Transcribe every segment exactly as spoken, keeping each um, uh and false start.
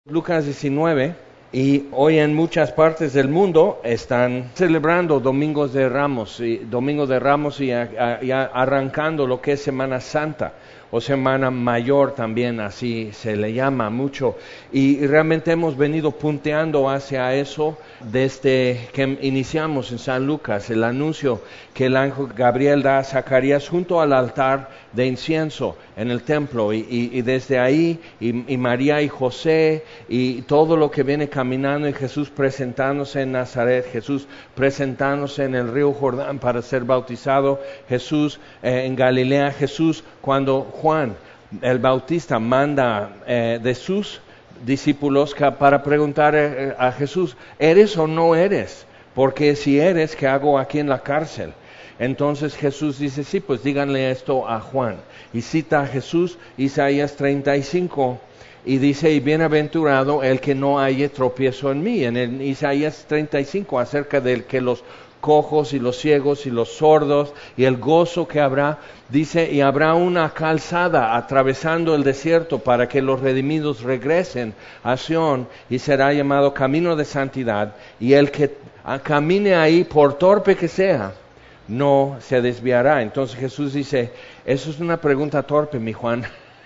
Lucas diecinueve, y hoy en muchas partes del mundo están celebrando Domingos de Ramos, y Domingo de Ramos y, a, a, y a, arrancando lo que es Semana Santa o Semana Mayor también, así se le llama mucho, y realmente hemos venido punteando hacia eso desde que iniciamos en San Lucas, el anuncio que el ángel Gabriel da a Zacarías junto al altar de incienso en el templo, y, y, y desde ahí, y, y María y José, y todo lo que viene caminando, y Jesús presentándose en Nazaret, Jesús presentándose en el río Jordán para ser bautizado, Jesús eh, en Galilea, Jesús cuando Juan el Bautista manda eh, de sus discípulos para preguntar eh, a Jesús, ¿eres o no eres? Porque si eres, ¿qué hago aquí en la cárcel? Entonces Jesús dice, sí, pues díganle esto a Juan. Y cita a Jesús, Isaías treinta y cinco, y dice, y bienaventurado el que no haya tropiezo en mí. En el Isaías treinta y cinco, acerca del que los cojos y los ciegos y los sordos y el gozo que habrá, dice, y habrá una calzada atravesando el desierto para que los redimidos regresen a Sión, y será llamado camino de santidad, y el que camine ahí, por torpe que sea, no se desviará. Entonces Jesús dice, eso es una pregunta torpe, mi Juan.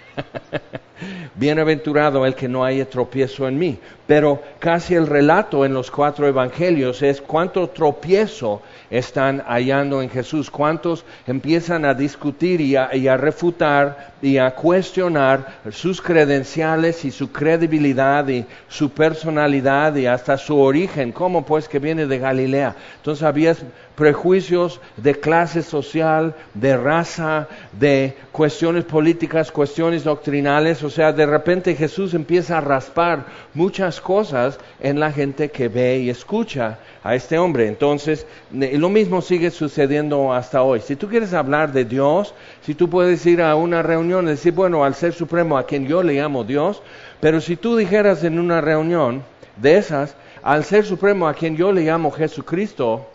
Bienaventurado el que no haya tropiezo en mí. Pero casi el relato en los cuatro evangelios es cuánto tropiezo están hallando en Jesús, cuántos empiezan a discutir y a, y a refutar y a cuestionar sus credenciales y su credibilidad y su personalidad y hasta su origen, cómo pues que viene de Galilea. Entonces había prejuicios de clase social, de raza, de cuestiones políticas, cuestiones doctrinales. O sea, de repente Jesús empieza a raspar muchas cosas en la gente que ve y escucha a este hombre. Entonces, lo mismo sigue sucediendo hasta hoy. Si tú quieres hablar de Dios, si tú puedes ir a una reunión y decir, bueno, al Ser Supremo, a quien yo le llamo Dios, pero si tú dijeras en una reunión de esas, al Ser Supremo, a quien yo le llamo Jesucristo,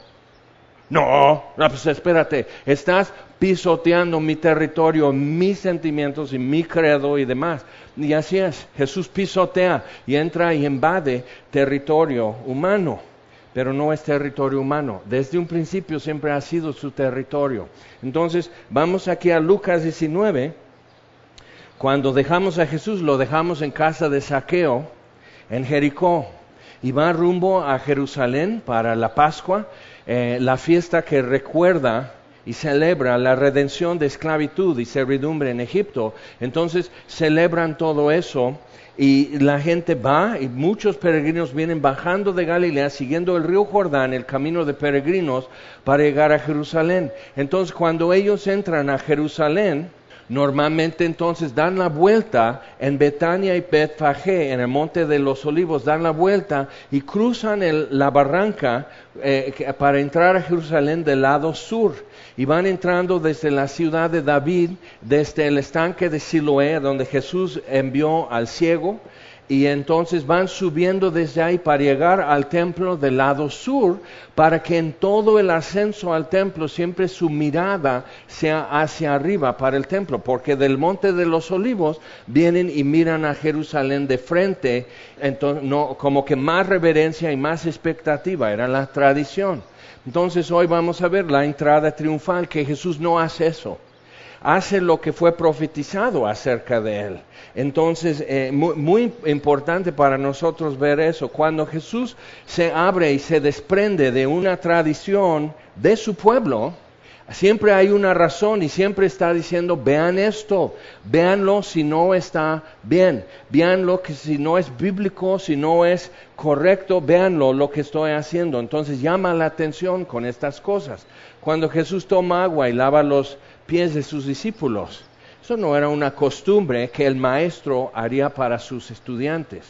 no, no, pues espérate, estás pisoteando mi territorio, mis sentimientos y mi credo y demás. Y así es, Jesús pisotea y entra y invade territorio humano, pero no es territorio humano. Desde un principio siempre ha sido su territorio. Entonces, vamos aquí a Lucas diecinueve. Cuando dejamos a Jesús, lo dejamos en casa de Zaqueo, en Jericó, y va rumbo a Jerusalén para la Pascua, eh, la fiesta que recuerda y celebra la redención de esclavitud y servidumbre en Egipto. Entonces celebran todo eso y la gente va, y muchos peregrinos vienen bajando de Galilea, siguiendo el río Jordán, el camino de peregrinos, para llegar a Jerusalén. Entonces cuando ellos entran a Jerusalén, normalmente entonces dan la vuelta en Betania y Betfagé, en el Monte de los Olivos, dan la vuelta y cruzan el, la barranca eh, para entrar a Jerusalén del lado sur. Y van entrando desde la ciudad de David, desde el estanque de Siloé, donde Jesús envió al ciego, y entonces van subiendo desde ahí para llegar al templo del lado sur, para que en todo el ascenso al templo siempre su mirada sea hacia arriba para el templo, porque del Monte de los Olivos vienen y miran a Jerusalén de frente, entonces no, como que más reverencia y más expectativa, era la tradición. Entonces hoy vamos a ver la entrada triunfal, que Jesús no hace eso. Hace lo que fue profetizado acerca de él. Entonces, eh, muy, muy importante para nosotros ver eso. Cuando Jesús se abre y se desprende de una tradición de su pueblo, siempre hay una razón y siempre está diciendo, vean esto, véanlo si no está bien, véanlo que si no es bíblico, si no es correcto, véanlo lo que estoy haciendo. Entonces llama la atención con estas cosas. Cuando Jesús toma agua y lava los pies de sus discípulos, eso no era una costumbre que el maestro haría para sus estudiantes.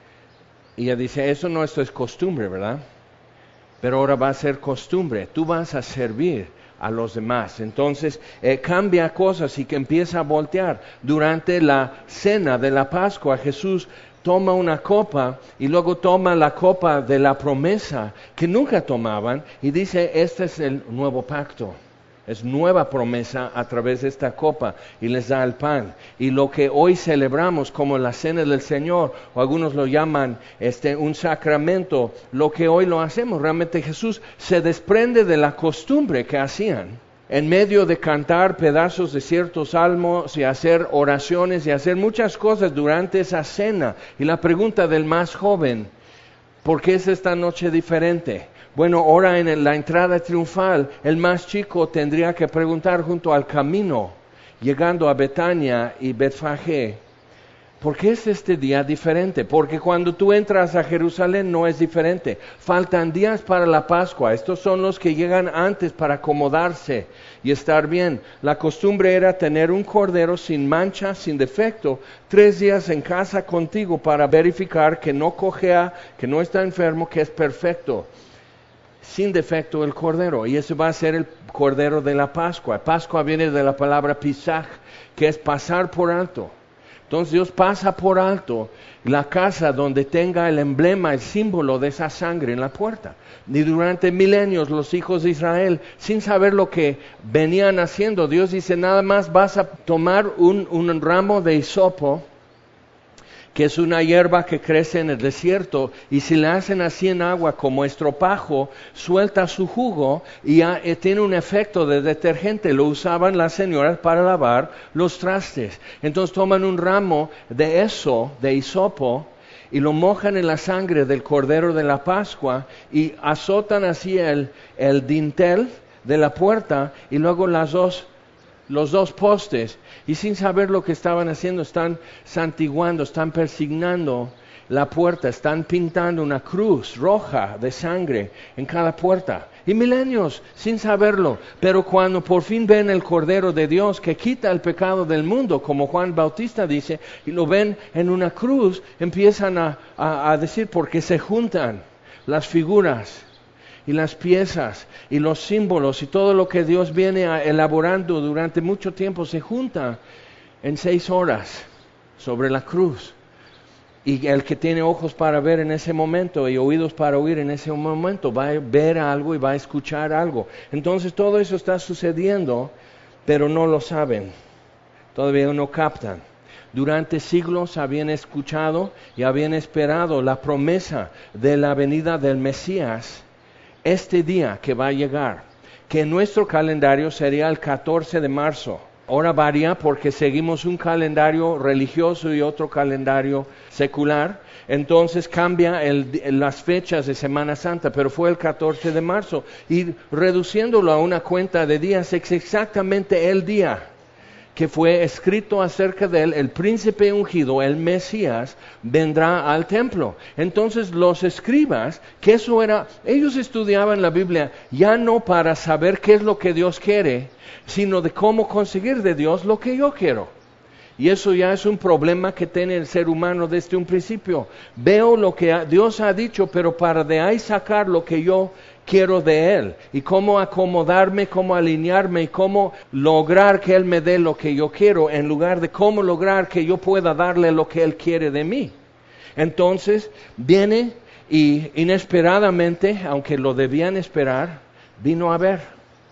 Y ella dice, eso no es costumbre, ¿verdad? Pero ahora va a ser costumbre, tú vas a servir a los demás. Entonces eh, cambia cosas y que empieza a voltear. Durante la cena de la Pascua, Jesús toma una copa y luego toma la copa de la promesa que nunca tomaban y dice, este es el nuevo pacto Es nueva promesa a través de esta copa y les da el pan. Y lo que hoy celebramos como la cena del Señor, o algunos lo llaman este, un sacramento, lo que hoy lo hacemos, realmente Jesús se desprende de la costumbre que hacían. En medio de cantar pedazos de ciertos salmos y hacer oraciones y hacer muchas cosas durante esa cena. Y la pregunta del más joven, ¿por qué es esta noche diferente? Bueno, ahora en la entrada triunfal, el más chico tendría que preguntar junto al camino, llegando a Betania y Betfagé, ¿por qué es este día diferente? Porque cuando tú entras a Jerusalén no es diferente. Faltan días para la Pascua. Estos son los que llegan antes para acomodarse y estar bien. La costumbre era tener un cordero sin mancha, sin defecto, tres días en casa contigo para verificar que no cojea, que no está enfermo, que es perfecto. Sin defecto el cordero, y ese va a ser el cordero de la Pascua. Pascua viene de la palabra pisaj, que es pasar por alto. Entonces Dios pasa por alto la casa donde tenga el emblema, el símbolo de esa sangre en la puerta. Y durante milenios los hijos de Israel, sin saber lo que venían haciendo, Dios dice, nada más vas a tomar un, un ramo de hisopo, que es una hierba que crece en el desierto, y si la hacen así en agua como estropajo, suelta su jugo y ya, eh, tiene un efecto de detergente. Lo usaban las señoras para lavar los trastes. Entonces toman un ramo de eso, de hisopo, y lo mojan en la sangre del cordero de la Pascua y azotan así el, el dintel de la puerta y luego las dos los dos postes, y sin saber lo que estaban haciendo, están santiguando, están persignando la puerta, están pintando una cruz roja de sangre en cada puerta. Y milenios, sin saberlo, pero cuando por fin ven el Cordero de Dios que quita el pecado del mundo, como Juan Bautista dice, y lo ven en una cruz, empiezan a, a, a decir, porque se juntan las figuras y las piezas y los símbolos y todo lo que Dios viene elaborando durante mucho tiempo se junta en seis horas sobre la cruz. Y el que tiene ojos para ver en ese momento y oídos para oír en ese momento va a ver algo y va a escuchar algo. Entonces todo eso está sucediendo, pero no lo saben, todavía no captan. Durante siglos habían escuchado y habían esperado la promesa de la venida del Mesías, este día que va a llegar, que en nuestro calendario sería el catorce de marzo. Ahora varía porque seguimos un calendario religioso y otro calendario secular, entonces cambia el, las fechas de Semana Santa, pero fue el catorce de marzo, y reduciéndolo a una cuenta de días, es exactamente el día que fue escrito acerca de él, el príncipe ungido, el Mesías, vendrá al templo. Entonces los escribas, que eso era, ellos estudiaban la Biblia ya no para saber qué es lo que Dios quiere, sino de cómo conseguir de Dios lo que yo quiero. Y eso ya es un problema que tiene el ser humano desde un principio. Veo lo que Dios ha dicho, pero para de ahí sacar lo que yo quiero de Él. Y cómo acomodarme, cómo alinearme y cómo lograr que Él me dé lo que yo quiero, en lugar de cómo lograr que yo pueda darle lo que Él quiere de mí. Entonces viene y inesperadamente, aunque lo debían esperar, vino a ver.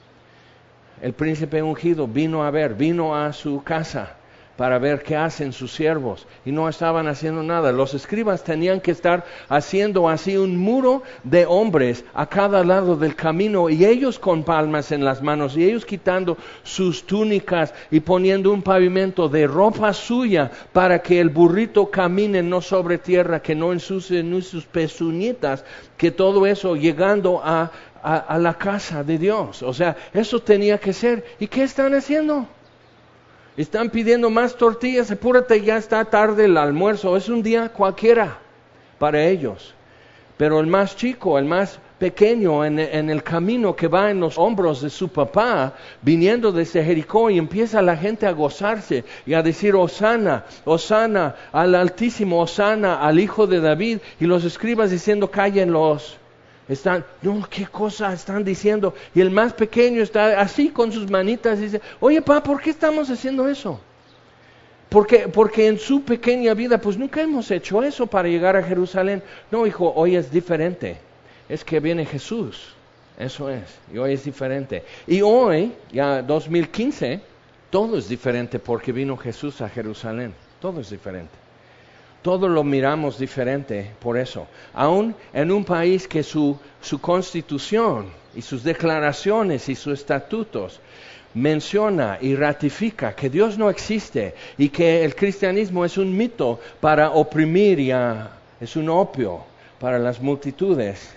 El príncipe ungido vino a ver, vino a su casa para ver qué hacen sus siervos, y no estaban haciendo nada. Los escribas tenían que estar haciendo así un muro de hombres a cada lado del camino, y ellos con palmas en las manos, y ellos quitando sus túnicas y poniendo un pavimento de ropa suya para que el burrito camine no sobre tierra, que no ensucie ni sus pezuñitas, que todo eso llegando a, a, a la casa de Dios. O sea, eso tenía que ser. ¿Y qué están haciendo? Están pidiendo más tortillas, apúrate, ya está tarde el almuerzo. Es un día cualquiera para ellos. Pero el más chico, el más pequeño en, en el camino que va en los hombros de su papá, viniendo desde Jericó, y empieza la gente a gozarse y a decir Hosana, Hosana al Altísimo, Hosana al Hijo de David, y los escribas diciendo cállenlos. Están, no, ¿qué cosa están diciendo? Y el más pequeño está así con sus manitas y dice, oye, papá, ¿por qué estamos haciendo eso? Porque, porque en su pequeña vida, pues nunca hemos hecho eso para llegar a Jerusalén. No, hijo, hoy es diferente. Es que viene Jesús. Eso es, y hoy es diferente. Y hoy, ya dos mil quince, todo es diferente porque vino Jesús a Jerusalén. Todo es diferente. Todo lo miramos diferente por eso. Aún en un país que su, su constitución y sus declaraciones y sus estatutos menciona y ratifica que Dios no existe y que el cristianismo es un mito para oprimir y a, es un opio para las multitudes.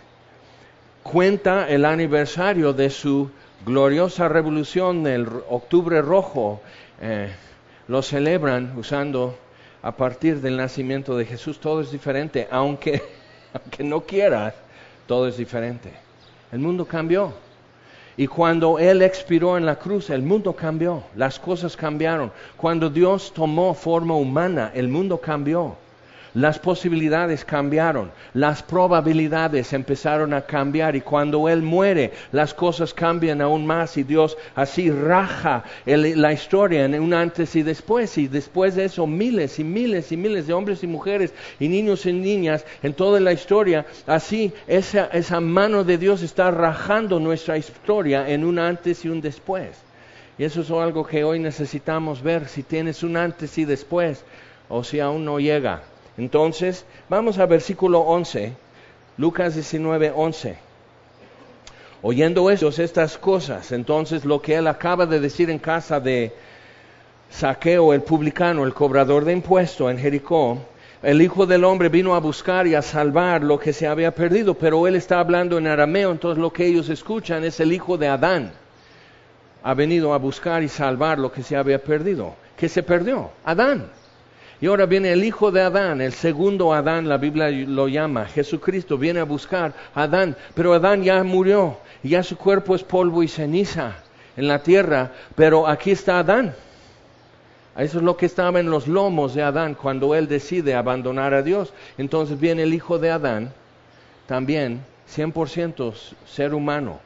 Cuenta el aniversario de su gloriosa revolución, el Octubre Rojo. Eh, lo celebran usando a partir del nacimiento de Jesús. Todo es diferente, aunque, aunque no quieras, todo es diferente. El mundo cambió. Y cuando Él expiró en la cruz, el mundo cambió, las cosas cambiaron. Cuando Dios tomó forma humana, el mundo cambió. Las posibilidades cambiaron, las probabilidades empezaron a cambiar y cuando Él muere, las cosas cambian aún más y Dios así raja el, la historia en un antes y después. Y después de eso, miles y miles y miles de hombres y mujeres y niños y niñas en toda la historia, así esa, esa mano de Dios está rajando nuestra historia en un antes y un después. Y eso es algo que hoy necesitamos ver, si tienes un antes y después o si aún no llega. Entonces, vamos a versículo once, Lucas diecinueve, once. Oyendo ellos estas cosas, entonces lo que él acaba de decir en casa de Zaqueo, el publicano, el cobrador de impuestos en Jericó, el Hijo del Hombre vino a buscar y a salvar lo que se había perdido, pero él está hablando en arameo, entonces lo que ellos escuchan es el Hijo de Adán. Ha venido a buscar y salvar lo que se había perdido. ¿Qué se perdió? Adán. Y ahora viene el hijo de Adán, el segundo Adán, la Biblia lo llama, Jesucristo, viene a buscar a Adán, pero Adán ya murió, y ya su cuerpo es polvo y ceniza en la tierra, pero aquí está Adán. Eso es lo que estaba en los lomos de Adán cuando él decide abandonar a Dios. Entonces viene el hijo de Adán, también cien por ciento ser humano,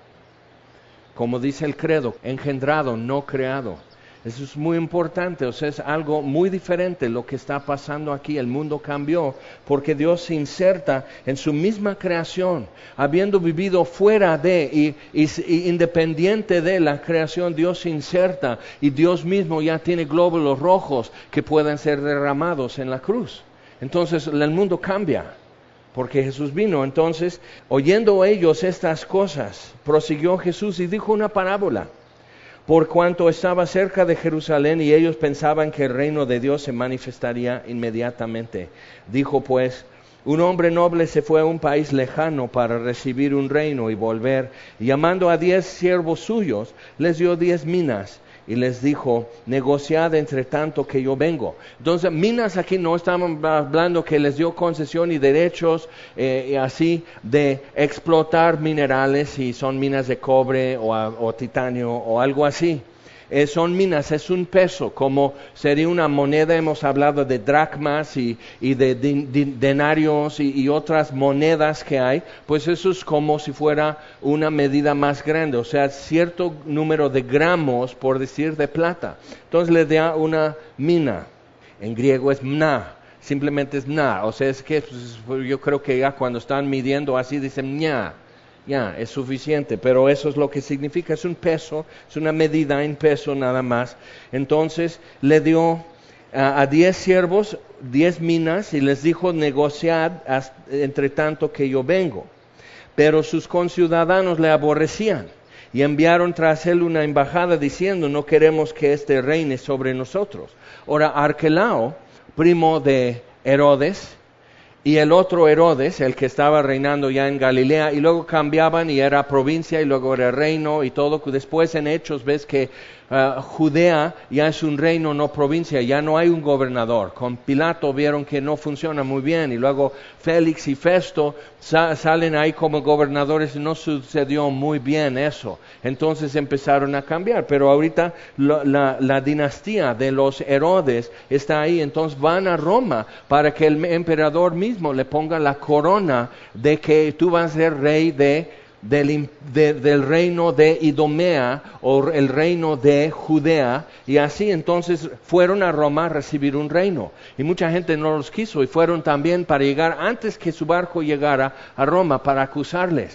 como dice el credo, engendrado, no creado. Eso es muy importante, o sea, es algo muy diferente lo que está pasando aquí. El mundo cambió porque Dios se inserta en su misma creación. Habiendo vivido fuera de y, y, y independiente de la creación, Dios se inserta y Dios mismo ya tiene glóbulos rojos que puedan ser derramados en la cruz. Entonces el mundo cambia porque Jesús vino. Entonces, oyendo ellos estas cosas, prosiguió Jesús y dijo una parábola. Por cuanto estaba cerca de Jerusalén y ellos pensaban que el reino de Dios se manifestaría inmediatamente. Dijo pues, un hombre noble se fue a un país lejano para recibir un reino y volver. Y llamando a diez siervos suyos, les dio diez minas y les dijo, negociad entre tanto que yo vengo. Entonces, minas aquí no estamos hablando que les dio concesión y derechos eh, y así de explotar minerales, si son minas de cobre o, a, o titanio o algo así. Eh, son minas, es un peso, como sería una moneda. Hemos hablado de dracmas y, y de din, din, denarios y, y otras monedas que hay, pues eso es como si fuera una medida más grande, o sea, cierto número de gramos, por decir, de plata. Entonces le da una mina, en griego es mna, simplemente es mna, o sea, es que pues, yo creo que ya cuando están midiendo así dicen ña. Ya, es suficiente, pero eso es lo que significa, es un peso, es una medida en peso nada más. Entonces le dio a, a diez siervos, diez minas, y les dijo, negociad hasta, entre tanto que yo vengo. Pero sus conciudadanos le aborrecían, y enviaron tras él una embajada diciendo, no queremos que éste reine sobre nosotros. Ahora, Arquelao, primo de Herodes, y el otro Herodes, el que estaba reinando ya en Galilea, y luego cambiaban y era provincia y luego era reino y todo. Después en Hechos ves que uh, Judea ya es un reino, no provincia, ya no hay un gobernador. Con Pilato vieron que no funciona muy bien y luego Félix y Festo sa- salen ahí como gobernadores y no sucedió muy bien eso. Entonces empezaron a cambiar, pero ahorita lo, la, la dinastía de los Herodes está ahí, entonces van a Roma para que el emperador mismo le ponga la corona de que tú vas a ser rey de, del, de, del reino de Idumea o el reino de Judea, y así entonces fueron a Roma a recibir un reino, y mucha gente no los quiso y fueron también para llegar antes que su barco llegara a Roma para acusarles.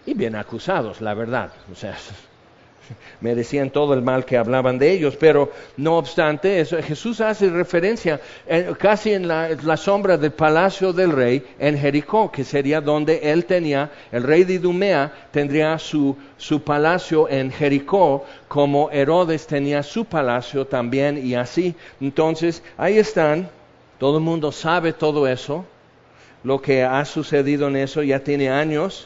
y bien acusados, la verdad. O sea, merecían todo el mal que hablaban de ellos, pero no obstante eso, Jesús hace referencia eh, casi en la, la sombra del palacio del rey en Jericó, que sería donde él tenía, el rey de Idumea tendría su, su palacio en Jericó, como Herodes tenía su palacio también y así. Entonces, ahí están, todo el mundo sabe todo eso, lo que ha sucedido en eso, ya tiene años.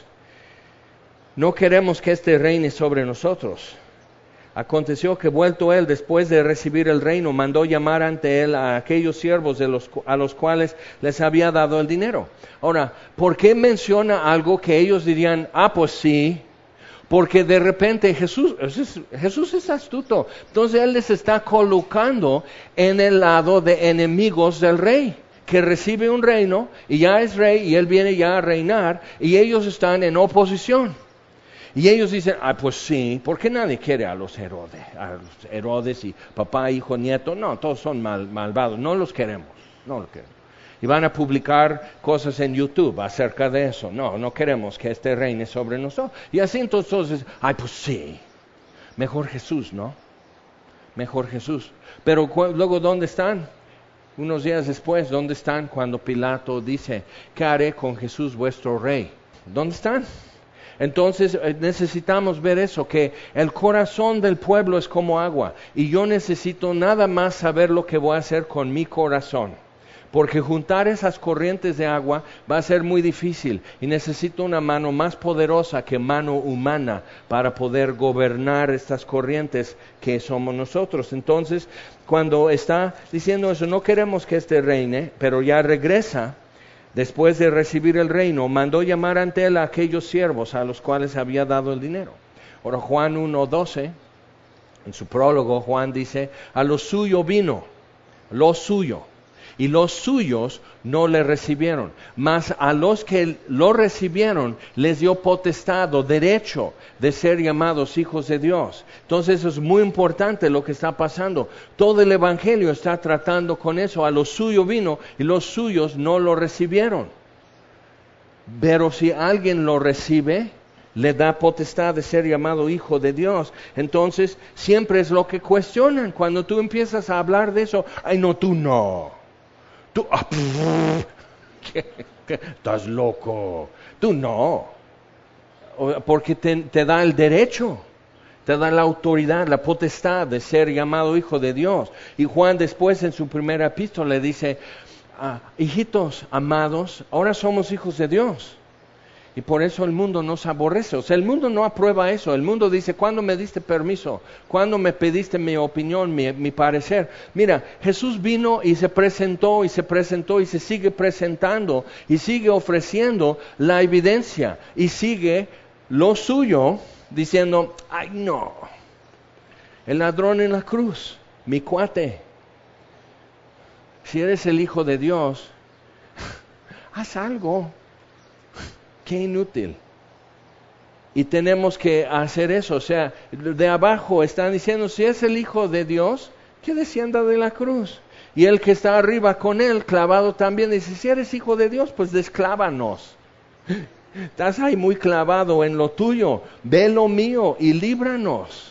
No queremos que este reine sobre nosotros. Aconteció que vuelto él, después de recibir el reino, mandó llamar ante él a aquellos siervos de los, a los cuales les había dado el dinero. Ahora, ¿por qué menciona algo que ellos dirían, ah, pues sí? Porque de repente Jesús, Jesús es astuto. Entonces él les está colocando en el lado de enemigos del rey, que recibe un reino y ya es rey y él viene ya a reinar y ellos están en oposición. Y ellos dicen, ah, pues sí, porque nadie quiere a los Herodes, a los Herodes y papá, hijo, nieto, no, todos son mal, malvados, no los queremos, no los queremos. Y van a publicar cosas en YouTube acerca de eso, no, no queremos que este reine sobre nosotros. Y así entonces, ay, pues sí, mejor Jesús, ¿no? Mejor Jesús. Pero luego, ¿dónde están? Unos días después, ¿dónde están cuando Pilato dice, ¿qué haré con Jesús vuestro rey? ¿Dónde están? Entonces necesitamos ver eso, que el corazón del pueblo es como agua y yo necesito nada más saber lo que voy a hacer con mi corazón, porque juntar esas corrientes de agua va a ser muy difícil y necesito una mano más poderosa que mano humana para poder gobernar estas corrientes que somos nosotros. Entonces, cuando está diciendo eso, no queremos que este reine, pero ya regresa. Después de recibir el reino, mandó llamar ante él a aquellos siervos a los cuales había dado el dinero. Ahora Juan uno doce, en su prólogo, Juan dice, a lo suyo vino, lo suyo, y los suyos no le recibieron, mas a los que lo recibieron les dio potestad o derecho de ser llamados hijos de Dios. Entonces eso es muy importante lo que está pasando. Todo el Evangelio está tratando con eso. A lo suyo vino y los suyos no lo recibieron. Pero si alguien lo recibe, le da potestad de ser llamado hijo de Dios. Entonces siempre es lo que cuestionan cuando tú empiezas a hablar de eso. Ay, no, tú no. Tú, ah, pff, ¿qué, qué? Estás loco. Tú no. Porque te, te da el derecho, te da la autoridad, la potestad de ser llamado hijo de Dios. Y Juan después en su primera epístola le dice, ah, hijitos amados, ahora somos hijos de Dios. Y por eso el mundo nos aborrece. O sea, el mundo no aprueba eso. El mundo dice, ¿cuándo me diste permiso? ¿Cuándo me pediste mi opinión, mi, mi parecer? Mira, Jesús vino y se presentó y se presentó y se sigue presentando y sigue ofreciendo la evidencia y sigue lo suyo diciendo, ay no, el ladrón en la cruz, mi cuate. Si eres el Hijo de Dios, haz algo. Qué inútil. Y tenemos que hacer eso. O sea, de abajo están diciendo, si es el Hijo de Dios, que descienda de la cruz. Y el que está arriba con él, clavado también, dice, si eres Hijo de Dios, pues desclávanos. Estás ahí muy clavado en lo tuyo. Ve lo mío y líbranos.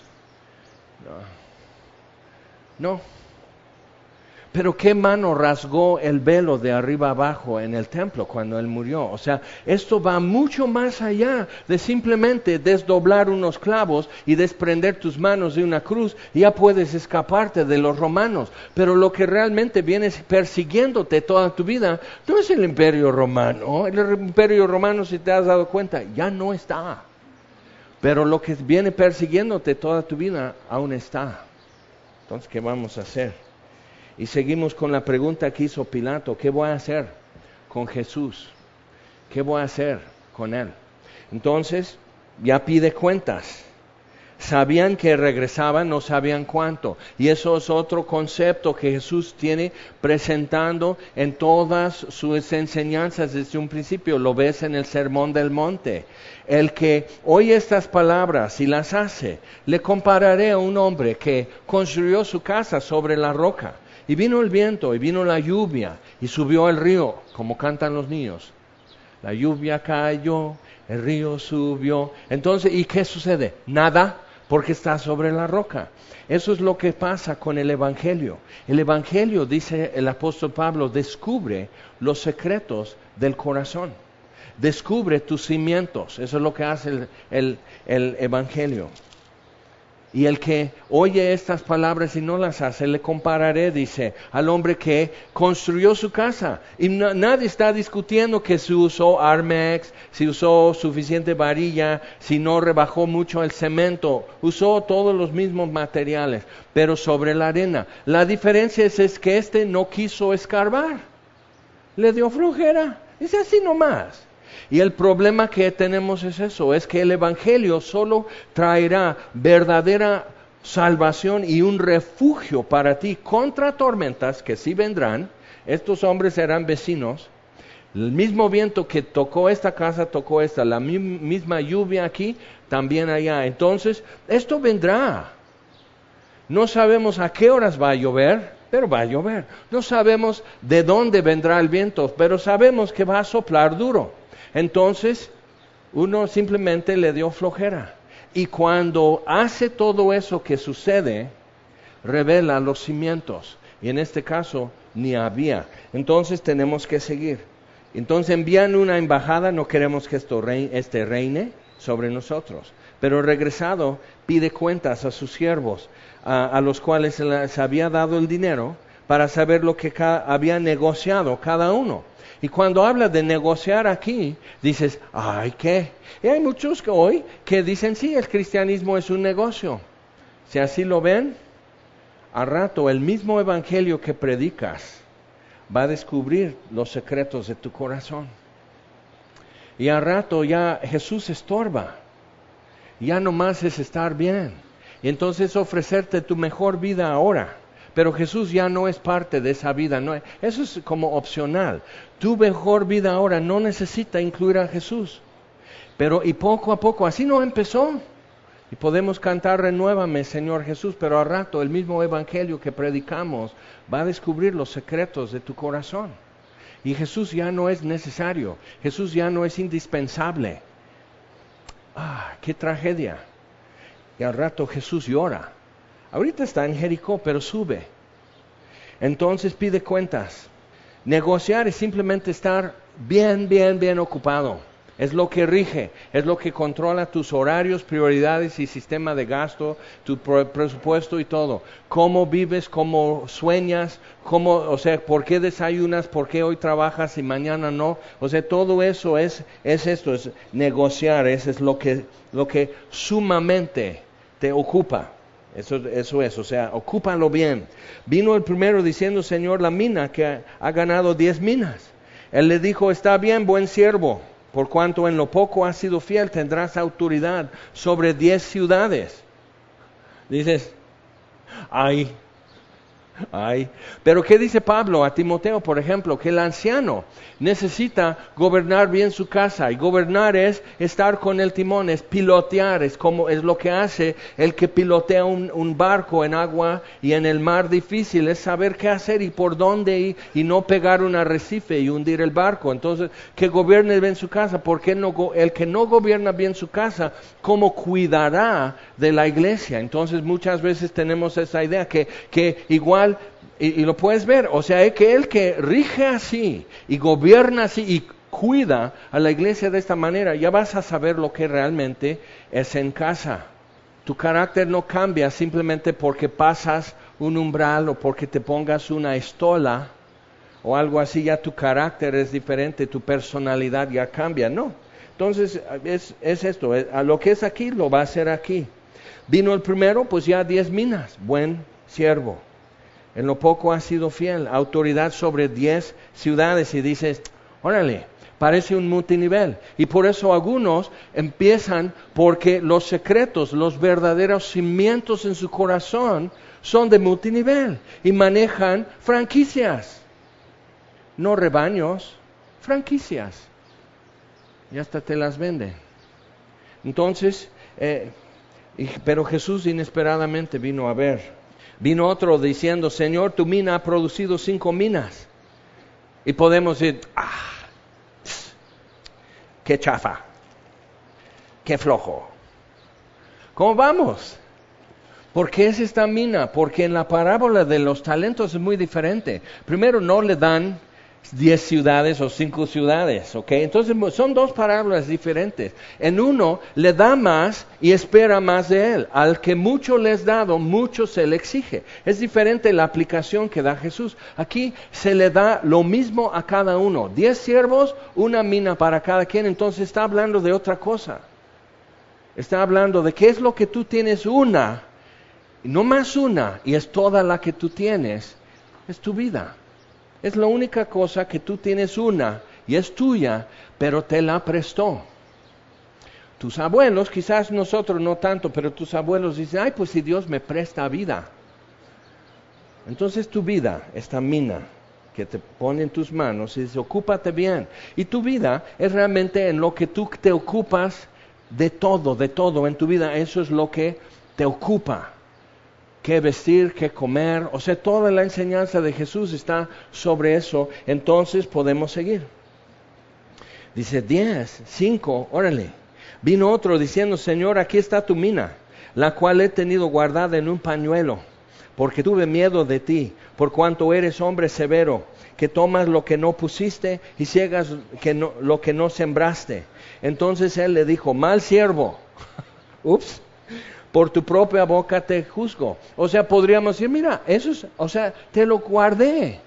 No. No. Pero ¿qué mano rasgó el velo de arriba abajo en el templo cuando él murió? O sea, esto va mucho más allá de simplemente desdoblar unos clavos y desprender tus manos de una cruz y ya puedes escaparte de los romanos. Pero lo que realmente viene persiguiéndote toda tu vida no es el imperio romano. El imperio romano, si te has dado cuenta, ya no está. Pero lo que viene persiguiéndote toda tu vida aún está. Entonces, ¿qué vamos a hacer? Y seguimos con la pregunta que hizo Pilato, ¿qué voy a hacer con Jesús? ¿Qué voy a hacer con él? Entonces, ya pide cuentas. Sabían que regresaban, no sabían cuánto. Y eso es otro concepto que Jesús tiene presentando en todas sus enseñanzas desde un principio. Lo ves en el Sermón del Monte. El que oye estas palabras y las hace, le compararé a un hombre que construyó su casa sobre la roca. Y vino el viento, y vino la lluvia, y subió el río, como cantan los niños. la lluvia cayó, el río subió. Entonces, ¿y qué sucede? Nada, porque está sobre la roca. Eso es lo que pasa con el Evangelio. El Evangelio, dice el apóstol Pablo, descubre los secretos del corazón. Descubre tus cimientos. Eso es lo que hace el, el, el Evangelio. Y el que oye estas palabras y no las hace, le compararé, dice, al hombre que construyó su casa. Y no, nadie está discutiendo que si usó Armex, si usó suficiente varilla, si no rebajó mucho el cemento. Usó todos los mismos materiales, pero sobre la arena. La diferencia es, es que este no quiso escarbar. Le dio flojera. Dice así nomás. Y el problema que tenemos es eso, es que el Evangelio solo traerá verdadera salvación y un refugio para ti contra tormentas que sí vendrán. Estos hombres eran vecinos. El mismo viento que tocó esta casa, tocó esta. La mi- misma lluvia aquí, también allá. Entonces, esto vendrá. No sabemos a qué horas va a llover, pero va a llover. No sabemos de dónde vendrá el viento, pero sabemos que va a soplar duro. Entonces, uno simplemente le dio flojera. Y cuando hace todo eso que sucede, revela los cimientos. Y en este caso, ni había. Entonces, tenemos que seguir. Entonces, envían una embajada, no queremos que esto reine, este reine sobre nosotros. Pero regresado, pide cuentas a sus siervos, a, a los cuales se les había dado el dinero, para saber lo que ca- había negociado cada uno. Y cuando habla de negociar aquí, dices, ay, ¿qué? Y hay muchos que hoy que dicen, sí, el cristianismo es un negocio. Si así lo ven, al rato el mismo evangelio que predicas va a descubrir los secretos de tu corazón. Y al rato ya Jesús estorba. Ya no más es estar bien. Y entonces ofrecerte tu mejor vida ahora. Pero Jesús ya no es parte de esa vida. No, eso es como opcional. Tu mejor vida ahora no necesita incluir a Jesús. Pero y poco a poco, así no empezó. Y podemos cantar renuévame, Señor Jesús, pero al rato el mismo evangelio que predicamos va a descubrir los secretos de tu corazón. Y Jesús ya no es necesario. Jesús ya no es indispensable. Ah, qué tragedia. Y al rato Jesús llora. Ahorita está en Jericó, pero sube. Entonces pide cuentas. Negociar es simplemente estar bien, bien, bien ocupado. Es lo que rige, es lo que controla tus horarios, prioridades y sistema de gasto, tu presupuesto y todo. Cómo vives, cómo sueñas, cómo, o sea, por qué desayunas, por qué hoy trabajas y mañana no. O sea, todo eso es, es esto, es negociar, eso es lo que, lo que sumamente te ocupa. Eso, eso es, o sea, ocúpalo bien. Vino el primero diciendo, Señor, la mina que ha, ha ganado diez minas. Él le dijo, está bien, buen siervo, por cuanto en lo poco has sido fiel, tendrás autoridad sobre diez ciudades. Dices, ay, ay. Pero ¿qué dice Pablo a Timoteo, por ejemplo? Que el anciano necesita gobernar bien su casa. Y gobernar es estar con el timón, es pilotear, es como es lo que hace el que pilotea un, un barco en agua y en el mar difícil, es saber qué hacer y por dónde ir y no pegar un arrecife y hundir el barco. Entonces, que gobierne bien su casa, porque no, el que no gobierna bien su casa, ¿cómo cuidará de la iglesia? Entonces, muchas veces tenemos esa idea que, que igual Y, y lo puedes ver, o sea, es que el que rige así y gobierna así y cuida a la iglesia de esta manera, ya vas a saber lo que realmente es en casa. Tu carácter no cambia simplemente porque pasas un umbral o porque te pongas una estola o algo así, ya tu carácter es diferente, tu personalidad ya cambia, no. Entonces, es, es esto, es, a lo que es aquí, lo va a hacer aquí. Vino el primero, pues ya diez minas, buen siervo. En lo poco has sido fiel, autoridad sobre diez ciudades y dices, órale, parece un multinivel. Y por eso algunos empiezan porque los secretos, los verdaderos cimientos en su corazón son de multinivel y manejan franquicias, no rebaños, franquicias. Y hasta te las venden. Entonces, eh, y, pero Jesús inesperadamente vino a ver. Vino otro diciendo, Señor, tu mina ha producido cinco minas. Y podemos decir, ah, qué chafa, qué flojo. ¿Cómo vamos? ¿Por qué es esta mina? Porque en la parábola de los talentos es muy diferente. Primero, no le dan diez ciudades o cinco ciudades, ¿ok? Entonces son dos parábolas diferentes. En uno le da más y espera más de él. Al que mucho le es dado, mucho se le exige. Es diferente la aplicación que da Jesús. Aquí se le da lo mismo a cada uno. Diez siervos, una mina para cada quien. Entonces está hablando de otra cosa. Está hablando de qué es lo que tú tienes una, no más una, y es toda la que tú tienes, es tu vida. Es la única cosa que tú tienes una y es tuya, pero te la prestó. Tus abuelos, quizás nosotros no tanto, pero tus abuelos dicen, ay, pues si Dios me presta vida. Entonces tu vida, esta mina que te pone en tus manos, y dice, ocúpate bien. Y tu vida es realmente en lo que tú te ocupas de todo, de todo en tu vida. Eso es lo que te ocupa. Qué vestir, qué comer, o sea, toda la enseñanza de Jesús está sobre eso, entonces podemos seguir. Dice, diez, cinco, órale. Vino otro diciendo, Señor, aquí está tu mina, la cual he tenido guardada en un pañuelo, porque tuve miedo de ti, por cuanto eres hombre severo, que tomas lo que no pusiste y ciegas que no, lo que no sembraste. Entonces él le dijo, mal siervo, ups, por tu propia boca te juzgo. O sea, podríamos decir, mira, eso es, o sea, te lo guardé.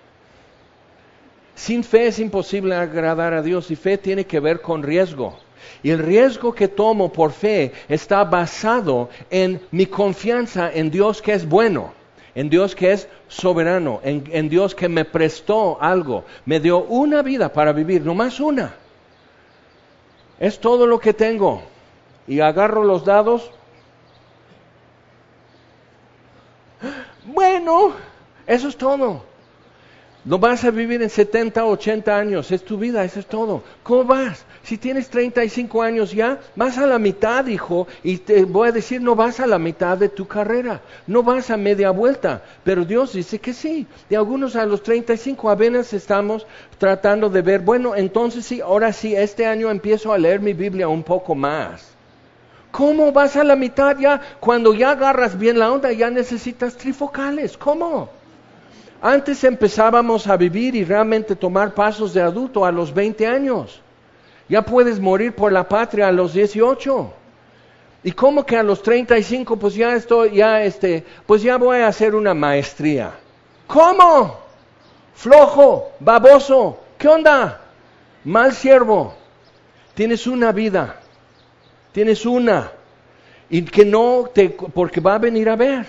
Sin fe es imposible agradar a Dios, y fe tiene que ver con riesgo. Y el riesgo que tomo por fe está basado en mi confianza en Dios que es bueno, en Dios que es soberano, en, en Dios que me prestó algo, me dio una vida para vivir, no más una. Es todo lo que tengo. Y agarro los dados. Bueno, eso es todo. No vas a vivir en setenta, ochenta años, es tu vida, eso es todo. ¿Cómo vas? Si tienes treinta y cinco años ya, vas a la mitad, hijo, y te voy a decir, no vas a la mitad de tu carrera, no vas a media vuelta, pero Dios dice que sí. Y algunos a los treinta y cinco apenas estamos tratando de ver, bueno, entonces sí, ahora sí, este año empiezo a leer mi Biblia un poco más. ¿Cómo vas a la mitad ya? Cuando ya agarras bien la onda, ya necesitas trifocales. ¿Cómo? Antes empezábamos a vivir y realmente tomar pasos de adulto a los veinte años. Ya puedes morir por la patria a los dieciocho. ¿Y cómo que a los treinta y cinco, pues ya estoy, ya este, pues ya voy a hacer una maestría? ¿Cómo? Flojo, baboso, ¿qué onda? Mal siervo. Tienes una vida. Tienes una, y que no te, porque va a venir a ver,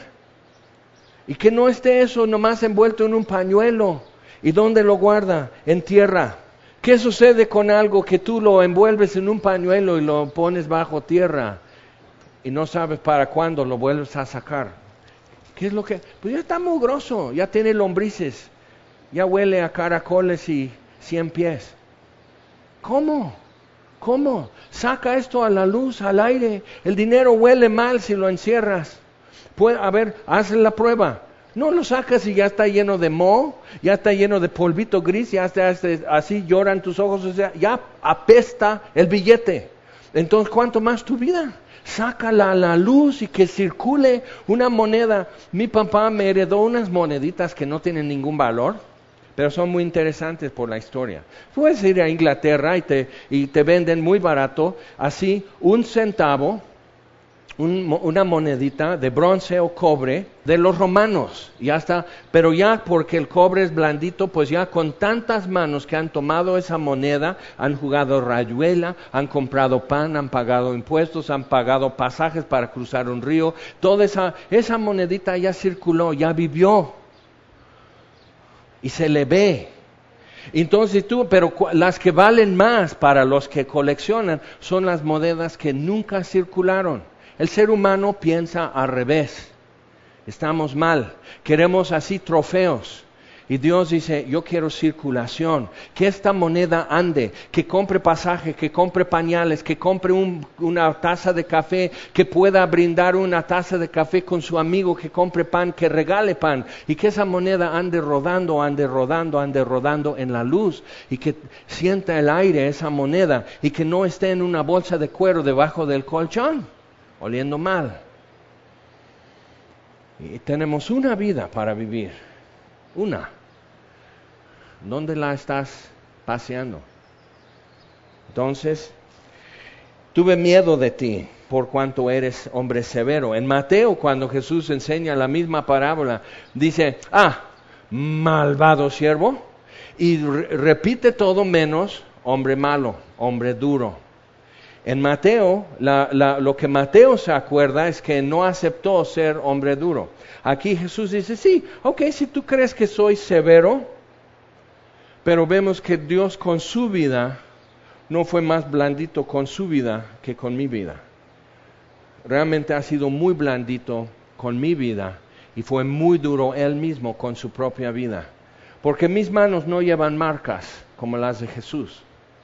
y que no esté eso nomás envuelto en un pañuelo. ¿Y dónde lo guarda? En tierra. ¿Qué sucede con algo que tú lo envuelves en un pañuelo y lo pones bajo tierra y no sabes para cuándo lo vuelves a sacar? ¿Qué es lo que? Pues ya está mugroso, ya tiene lombrices, ya huele a caracoles y cien pies. ¿Cómo? ¿Cómo? Saca esto a la luz, al aire. El dinero huele mal si lo encierras. Puede, a ver, haz la prueba. No lo sacas y ya está lleno de moho, ya está lleno de polvito gris, ya está, así lloran tus ojos, o sea, ya apesta el billete. Entonces, ¿cuánto más tu vida? Sácala a la luz y que circule una moneda. Mi papá me heredó unas moneditas que no tienen ningún valor, pero son muy interesantes por la historia. Puedes ir a Inglaterra y te, y te venden muy barato, así, un centavo, un, una monedita de bronce o cobre de los romanos. Ya está, pero ya porque el cobre es blandito, pues ya con tantas manos que han tomado esa moneda, han jugado rayuela, han comprado pan, han pagado impuestos, han pagado pasajes para cruzar un río. Toda esa, esa monedita ya circuló, ya vivió. Y se le ve. Entonces tú, pero las que valen más para los que coleccionan son las monedas que nunca circularon. El ser humano piensa al revés. Estamos mal. Queremos así trofeos. Y Dios dice, yo quiero circulación, que esta moneda ande, que compre pasaje, que compre pañales, que compre un, una taza de café, que pueda brindar una taza de café con su amigo, que compre pan, que regale pan, y que esa moneda ande rodando, ande rodando, ande rodando en la luz, y que sienta el aire esa moneda, y que no esté en una bolsa de cuero debajo del colchón, oliendo mal. Y tenemos una vida para vivir, una. ¿Dónde la estás paseando? Entonces, tuve miedo de ti por cuanto eres hombre severo. En Mateo, cuando Jesús enseña la misma parábola, dice, ah, malvado siervo, y re- repite todo menos hombre malo, hombre duro. En Mateo, la, la, lo que Mateo se acuerda es que no aceptó ser hombre duro. Aquí Jesús dice, sí, ok, si tú crees que soy severo, pero vemos que Dios con su vida no fue más blandito con su vida que con mi vida. Realmente ha sido muy blandito con mi vida y fue muy duro Él mismo con su propia vida. Porque mis manos no llevan marcas como las de Jesús.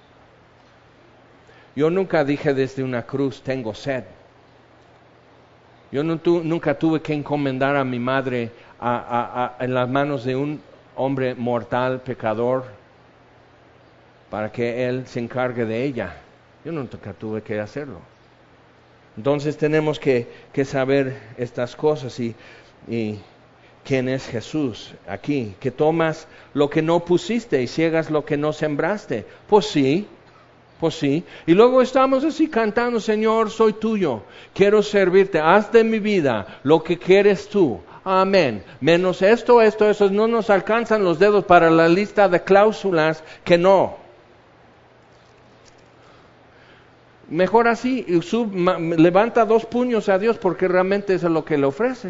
Yo nunca dije desde una cruz, tengo sed. Yo no tu, nunca tuve que encomendar a mi madre a, a, a, en las manos de un hombre mortal, pecador, para que Él se encargue de ella. Yo nunca tuve que hacerlo. Entonces tenemos que, que saber estas cosas y, y quién es Jesús aquí. Que tomas lo que no pusiste y ciegas lo que no sembraste. Pues sí, pues sí. Y luego estamos así cantando, Señor, soy tuyo, quiero servirte, haz de mi vida lo que quieres tú. Amén. Menos esto, esto, eso, no nos alcanzan los dedos para la lista de cláusulas que no. Mejor así, sub, ma, levanta dos puños a Dios porque realmente eso es lo que le ofreces.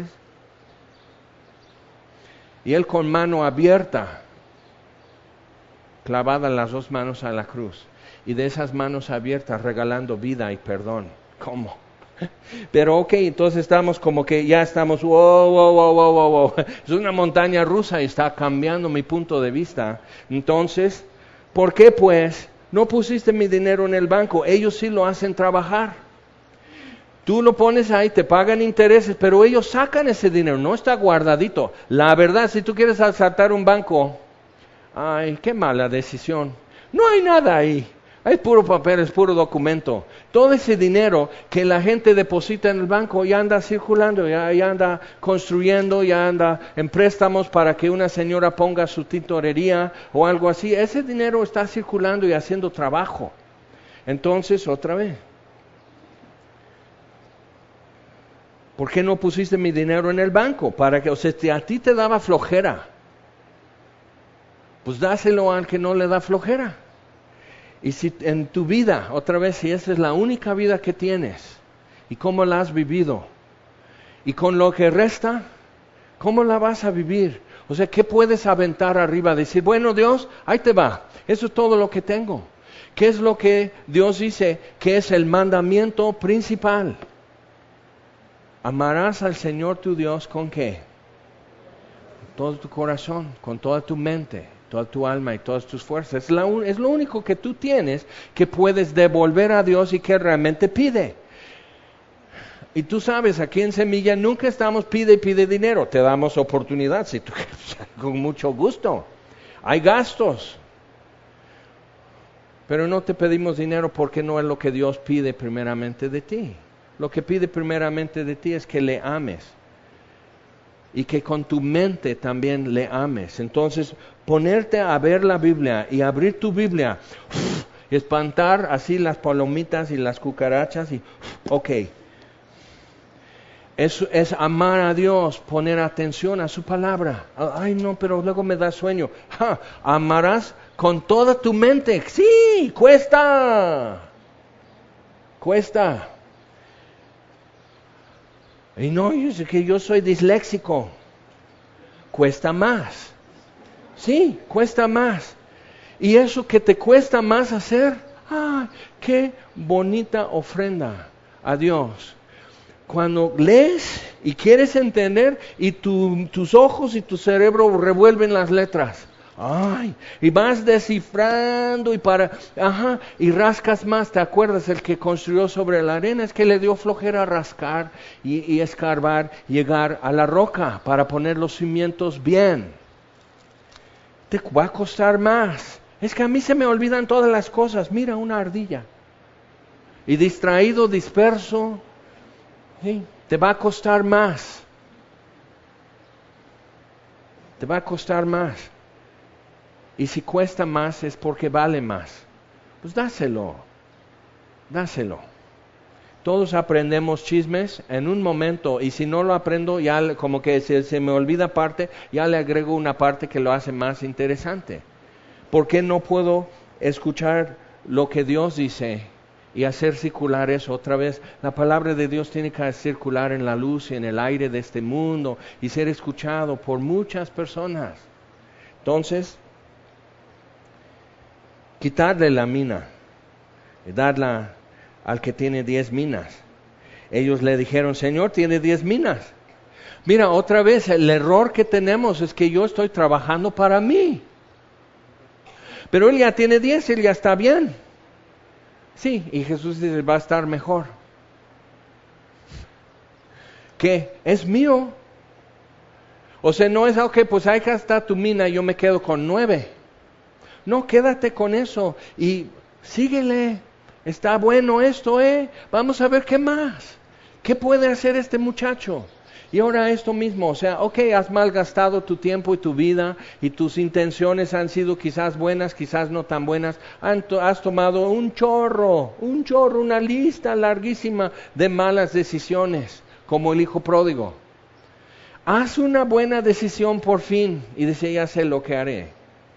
Y Él con mano abierta, clavada las dos manos a la cruz. Y de esas manos abiertas regalando vida y perdón. ¿Cómo? Pero ok, entonces estamos como que ya estamos, wow, wow, wow, wow, wow, wow. Es una montaña rusa y está cambiando mi punto de vista. Entonces, ¿por qué pues no pusiste mi dinero en el banco? Ellos sí lo hacen trabajar. Tú lo pones ahí, te pagan intereses, pero ellos sacan ese dinero, no está guardadito. La verdad, si tú quieres asaltar un banco, ay, qué mala decisión. No hay nada ahí. Es puro papel, es puro documento. Todo ese dinero que la gente deposita en el banco ya anda circulando, ya, ya anda construyendo, ya anda en préstamos para que una señora ponga su tintorería o algo así. Ese dinero está circulando y haciendo trabajo. Entonces, otra vez, ¿por qué no pusiste mi dinero en el banco? Para que, o sea, si a ti te daba flojera, pues dáselo al que no le da flojera. Y si en tu vida, otra vez, si esa es la única vida que tienes, y cómo la has vivido, y con lo que resta, ¿cómo la vas a vivir? O sea, ¿qué puedes aventar arriba? Decir, bueno, Dios, ahí te va, eso es todo lo que tengo. ¿Qué es lo que Dios dice que es el mandamiento principal? Amarás al Señor tu Dios ¿con qué? Con todo tu corazón, con toda tu mente, toda tu alma y todas tus fuerzas. Es, la, es lo único que tú tienes que puedes devolver a Dios y que realmente pide. Y tú sabes, aquí en Semilla nunca estamos pide y pide dinero. Te damos oportunidad, si tú quieres, con mucho gusto. Hay gastos. Pero no te pedimos dinero porque no es lo que Dios pide primeramente de ti. Lo que pide primeramente de ti es que le ames. Y que con tu mente también le ames. Entonces, ponerte a ver la Biblia y abrir tu Biblia, uf, y espantar así las palomitas y las cucarachas y, uf, ok. Es, es amar a Dios, poner atención a su palabra. Ay, no, pero luego me da sueño. Ja, amarás con toda tu mente. Sí, cuesta. Cuesta. Y no, es que yo soy disléxico. Cuesta más. Sí, cuesta más. Y eso que te cuesta más hacer, ¡ah, qué bonita ofrenda a Dios! cuando lees y quieres entender y tu, tus ojos y tu cerebro revuelven las letras. Ay, y vas descifrando y para, ajá, y rascas más. ¿Te acuerdas? El que construyó sobre la arena es que le dio flojera rascar y, y escarbar, llegar a la roca para poner los cimientos bien. Te va a costar más. Es que a mí se me olvidan todas las cosas. Mira una ardilla. Y distraído, disperso, ¿sí? Te va a costar más. Te va a costar más. Y si cuesta más es porque vale más. Pues dáselo, dáselo. Todos aprendemos chismes en un momento y si no lo aprendo, ya como que se, se me olvida parte, ya le agrego una parte que lo hace más interesante. ¿Por qué no puedo escuchar lo que Dios dice y hacer circular eso otra vez? La palabra de Dios tiene que circular en la luz y en el aire de este mundo y ser escuchado por muchas personas. Entonces, quitarle la mina y darla al que tiene diez minas. Ellos le dijeron, Señor, tiene diez minas. Mira, otra vez, el error que tenemos es que yo estoy trabajando para mí. Pero él ya tiene diez, él ya está bien. Sí, y Jesús dice, va a estar mejor. ¿Qué? Es mío. O sea, no es, ok, pues ahí está tu mina, yo me quedo con nueve. No, quédate con eso y síguele. Está bueno esto, ¿eh? Vamos a ver qué más. ¿Qué puede hacer este muchacho? Y ahora esto mismo, o sea, ok, has malgastado tu tiempo y tu vida y tus intenciones han sido quizás buenas, quizás no tan buenas. Has tomado un chorro, un chorro, una lista larguísima de malas decisiones, como el hijo pródigo. Haz una buena decisión por fin y dice, ya sé lo que haré.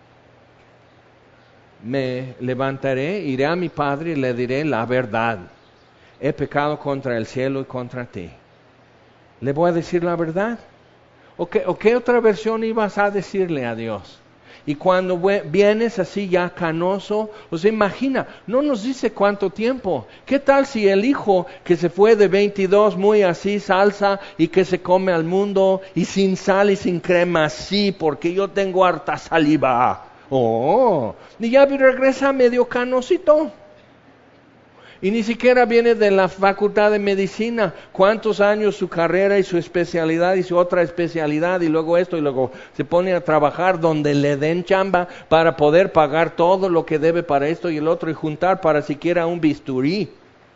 Me levantaré, iré a mi padre y le diré la verdad. He pecado contra el cielo y contra ti. ¿Le voy a decir la verdad? ¿O qué, o qué otra versión ibas a decirle a Dios? Y cuando vienes así ya canoso, o sea, imagina, no nos dice cuánto tiempo. ¿Qué tal si el hijo que se fue de veintidós muy así, salsa, y que se come al mundo, y sin sal y sin crema, así, porque yo tengo harta saliva? Oh, y ya regresa medio canosito. Y ni siquiera viene de la facultad de medicina. ¿Cuántos años su carrera y su especialidad y su otra especialidad y luego esto y luego se pone a trabajar donde le den chamba para poder pagar todo lo que debe para esto y el otro y juntar para siquiera un bisturí?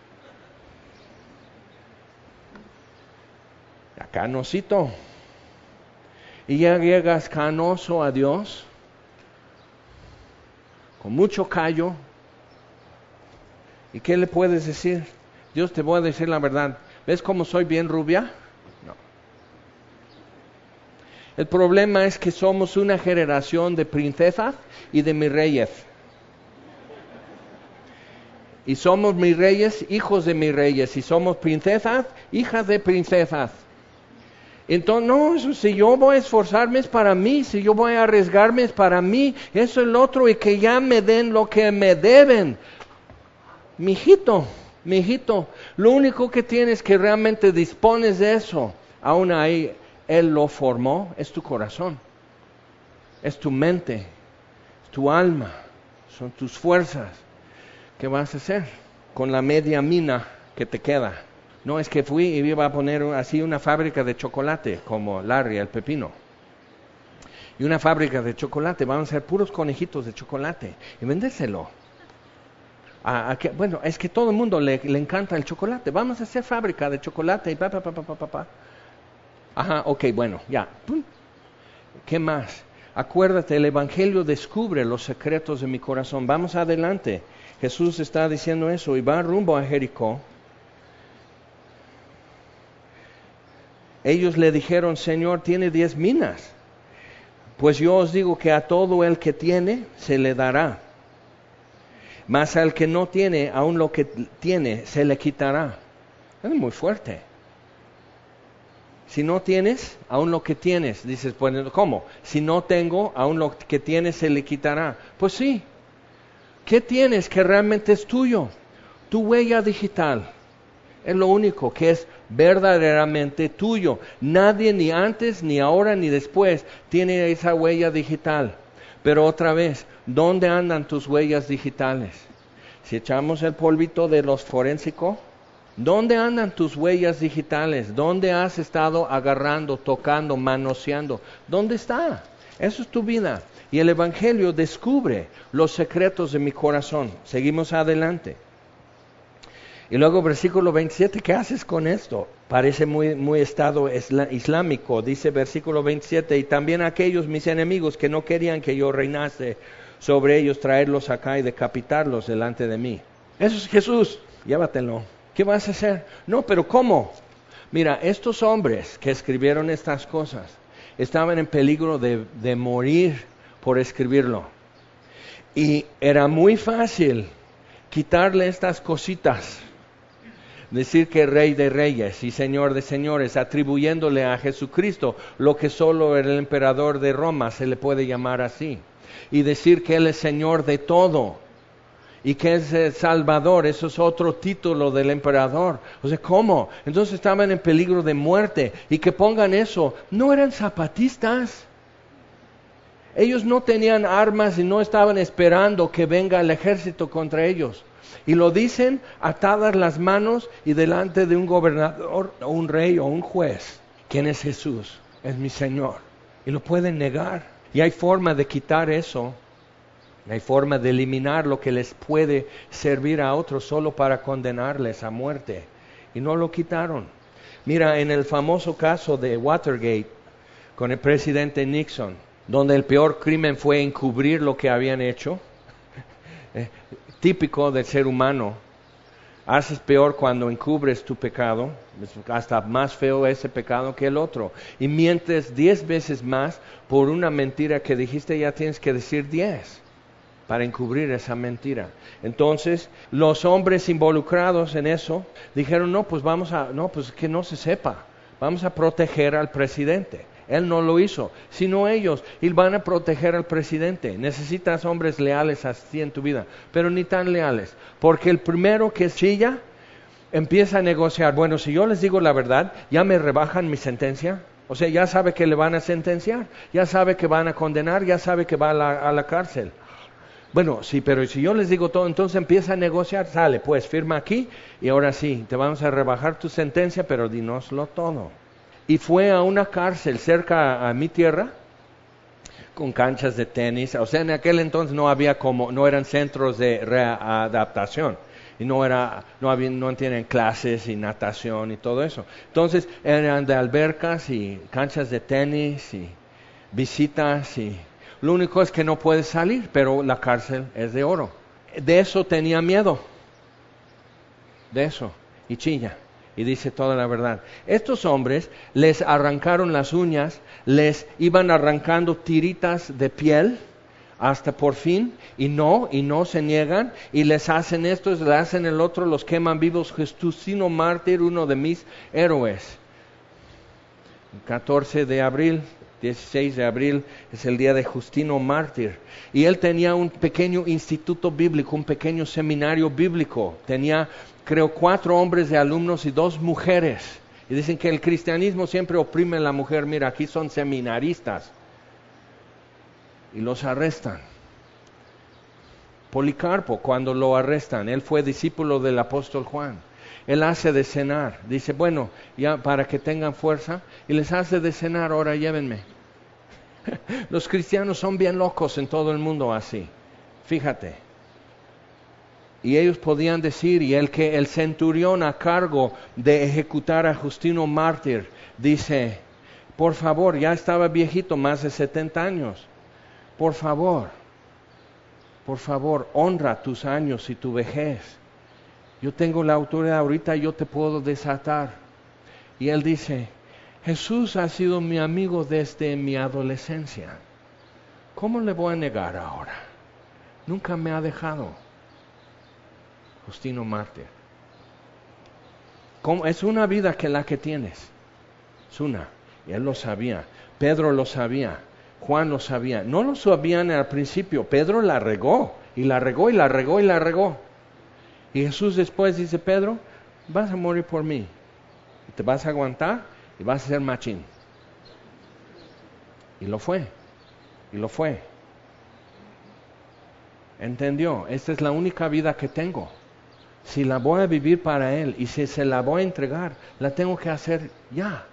Canosito. Y ya llegas canoso a Dios, con mucho callo. ¿Y qué le puedes decir? Dios, te voy a decir la verdad. ¿Ves cómo soy bien rubia? No. El problema es que somos una generación de princesas y de mis reyes. Y somos mis reyes, hijos de mis reyes. Y somos princesas, hijas de princesas. Entonces, no, eso, si yo voy a esforzarme es para mí, si yo voy a arriesgarme es para mí, eso es lo otro, y que ya me den lo que me deben. Mijito, mijito, lo único que tienes que realmente dispones de eso, aún ahí Él lo formó, es tu corazón, es tu mente, es tu alma, son tus fuerzas. ¿Qué vas a hacer con la media mina que te queda? No es que fui y iba a poner así una fábrica de chocolate, como Larry, el pepino. Y una fábrica de chocolate, vamos a hacer puros conejitos de chocolate y vendérselo. A, a que, bueno, es que todo el mundo le, le encanta el chocolate. Vamos a hacer fábrica de chocolate y pa, pa, pa, pa, pa, pa. Ajá, ok, bueno, ya. ¿Qué más? Acuérdate, el Evangelio descubre los secretos de mi corazón. Vamos adelante. Jesús está diciendo eso y va rumbo a Jericó. Ellos le dijeron, Señor, tiene diez minas. Pues yo os digo que a todo el que tiene se le dará. Mas al que no tiene, aun lo que tiene, se le quitará. Es muy fuerte. Si no tienes, aun lo que tienes, dices, pues, ¿cómo? Si no tengo, aun lo que tienes se le quitará. Pues sí. ¿Qué tienes que realmente es tuyo? Tu huella digital. Es lo único que es verdaderamente tuyo. Nadie ni antes, ni ahora, ni después tiene esa huella digital. Pero otra vez, ¿dónde andan tus huellas digitales? Si echamos el polvito de los forensicos, ¿dónde andan tus huellas digitales? ¿Dónde has estado agarrando, tocando, manoseando? ¿Dónde está? Eso es tu vida. Y el Evangelio descubre los secretos de mi corazón. Seguimos adelante. Y luego versículo veintisiete, ¿qué haces con esto? Parece muy, muy estado islámico. Dice versículo veintisiete, y también aquellos mis enemigos que no querían que yo reinase sobre ellos, traerlos acá y decapitarlos delante de mí. Eso es Jesús, llévatelo. ¿Qué vas a hacer? No, pero ¿cómo? Mira, estos hombres que escribieron estas cosas estaban en peligro de, de morir por escribirlo. Y era muy fácil quitarle estas cositas, decir que Rey de Reyes y Señor de Señores, atribuyéndole a Jesucristo lo que solo el emperador de Roma se le puede llamar así. Y decir que Él es Señor de todo y que es el Salvador, eso es otro título del emperador. O sea, ¿cómo? Entonces estaban en peligro de muerte. Y que pongan eso, no eran zapatistas. Ellos no tenían armas y no estaban esperando que venga el ejército contra ellos. Y lo dicen atadas las manos y delante de un gobernador o un rey o un juez. ¿Quién es Jesús? Es mi Señor. Y lo pueden negar. Y hay forma de quitar eso. Hay forma de eliminar lo que les puede servir a otros solo para condenarles a muerte. Y no lo quitaron. Mira, en el famoso caso de Watergate con el presidente Nixon, donde el peor crimen fue encubrir lo que habían hecho, eh, típico del ser humano. Haces peor cuando encubres tu pecado, hasta más feo ese pecado que el otro. Y mientes diez veces más por una mentira que dijiste, ya tienes que decir diez para encubrir esa mentira. Entonces, los hombres involucrados en eso dijeron, no, pues vamos a, no, pues que no se sepa, vamos a proteger al presidente. Él no lo hizo, sino ellos, y van a proteger al presidente. Necesitas hombres leales así en tu vida, pero ni tan leales, porque el primero que chilla empieza a negociar. Bueno, si yo les digo la verdad, ¿ya me rebajan mi sentencia? O sea, ya sabe que le van a sentenciar, ya sabe que van a condenar, ya sabe que va a la, a la cárcel. Bueno, sí, pero si yo les digo todo, entonces empieza a negociar. Sale, pues firma aquí y ahora sí, te vamos a rebajar tu sentencia, pero dinoslo todo. Y fue a una cárcel cerca a mi tierra, con canchas de tenis. O sea, en aquel entonces no había como, no eran centros de readaptación. Y no era, no había, no tienen clases y natación y todo eso. Entonces eran de albercas y canchas de tenis y visitas y lo único es que no puedes salir, pero la cárcel es de oro. De eso tenía miedo. De eso. Y chilla. Y dice toda la verdad. Estos hombres les arrancaron las uñas, les iban arrancando tiritas de piel hasta por fin, y no, y no se niegan, y les hacen esto, les hacen el otro, los queman vivos. Justino Mártir, uno de mis héroes. catorce de abril, dieciséis de abril es el día de Justino Mártir. Y él tenía un pequeño instituto bíblico, un pequeño seminario bíblico. Tenía, creo, cuatro hombres de alumnos y dos mujeres. Y dicen que el cristianismo siempre oprime a la mujer. Mira, aquí son seminaristas. Y los arrestan. Policarpo, cuando lo arrestan, él fue discípulo del apóstol Juan. Él hace de cenar. Dice, bueno, ya para que tengan fuerza. Y les hace de cenar, ahora llévenme. Los cristianos son bien locos en todo el mundo así. Fíjate. Y ellos podían decir, y el que el centurión a cargo de ejecutar a Justino Mártir, dice, por favor, ya estaba viejito, más de setenta años. Por favor, por favor, honra tus años y tu vejez. Yo tengo la autoridad ahorita, yo te puedo desatar. Y él dice, Jesús ha sido mi amigo desde mi adolescencia. ¿Cómo le voy a negar ahora? Nunca me ha dejado. Justino Mártir. ¿Cómo? Es una vida que la que tienes. Es una. Y él lo sabía. Pedro lo sabía. Juan lo sabía. No lo sabían al principio. Pedro la regó. Y la regó y la regó y la regó. Y Jesús después dice, Pedro, vas a morir por mí. Te vas a aguantar y vas a ser machín. Y lo fue. Y lo fue. Entendió, esta es la única vida que tengo. Si la voy a vivir para Él y si se la voy a entregar, la tengo que hacer ya.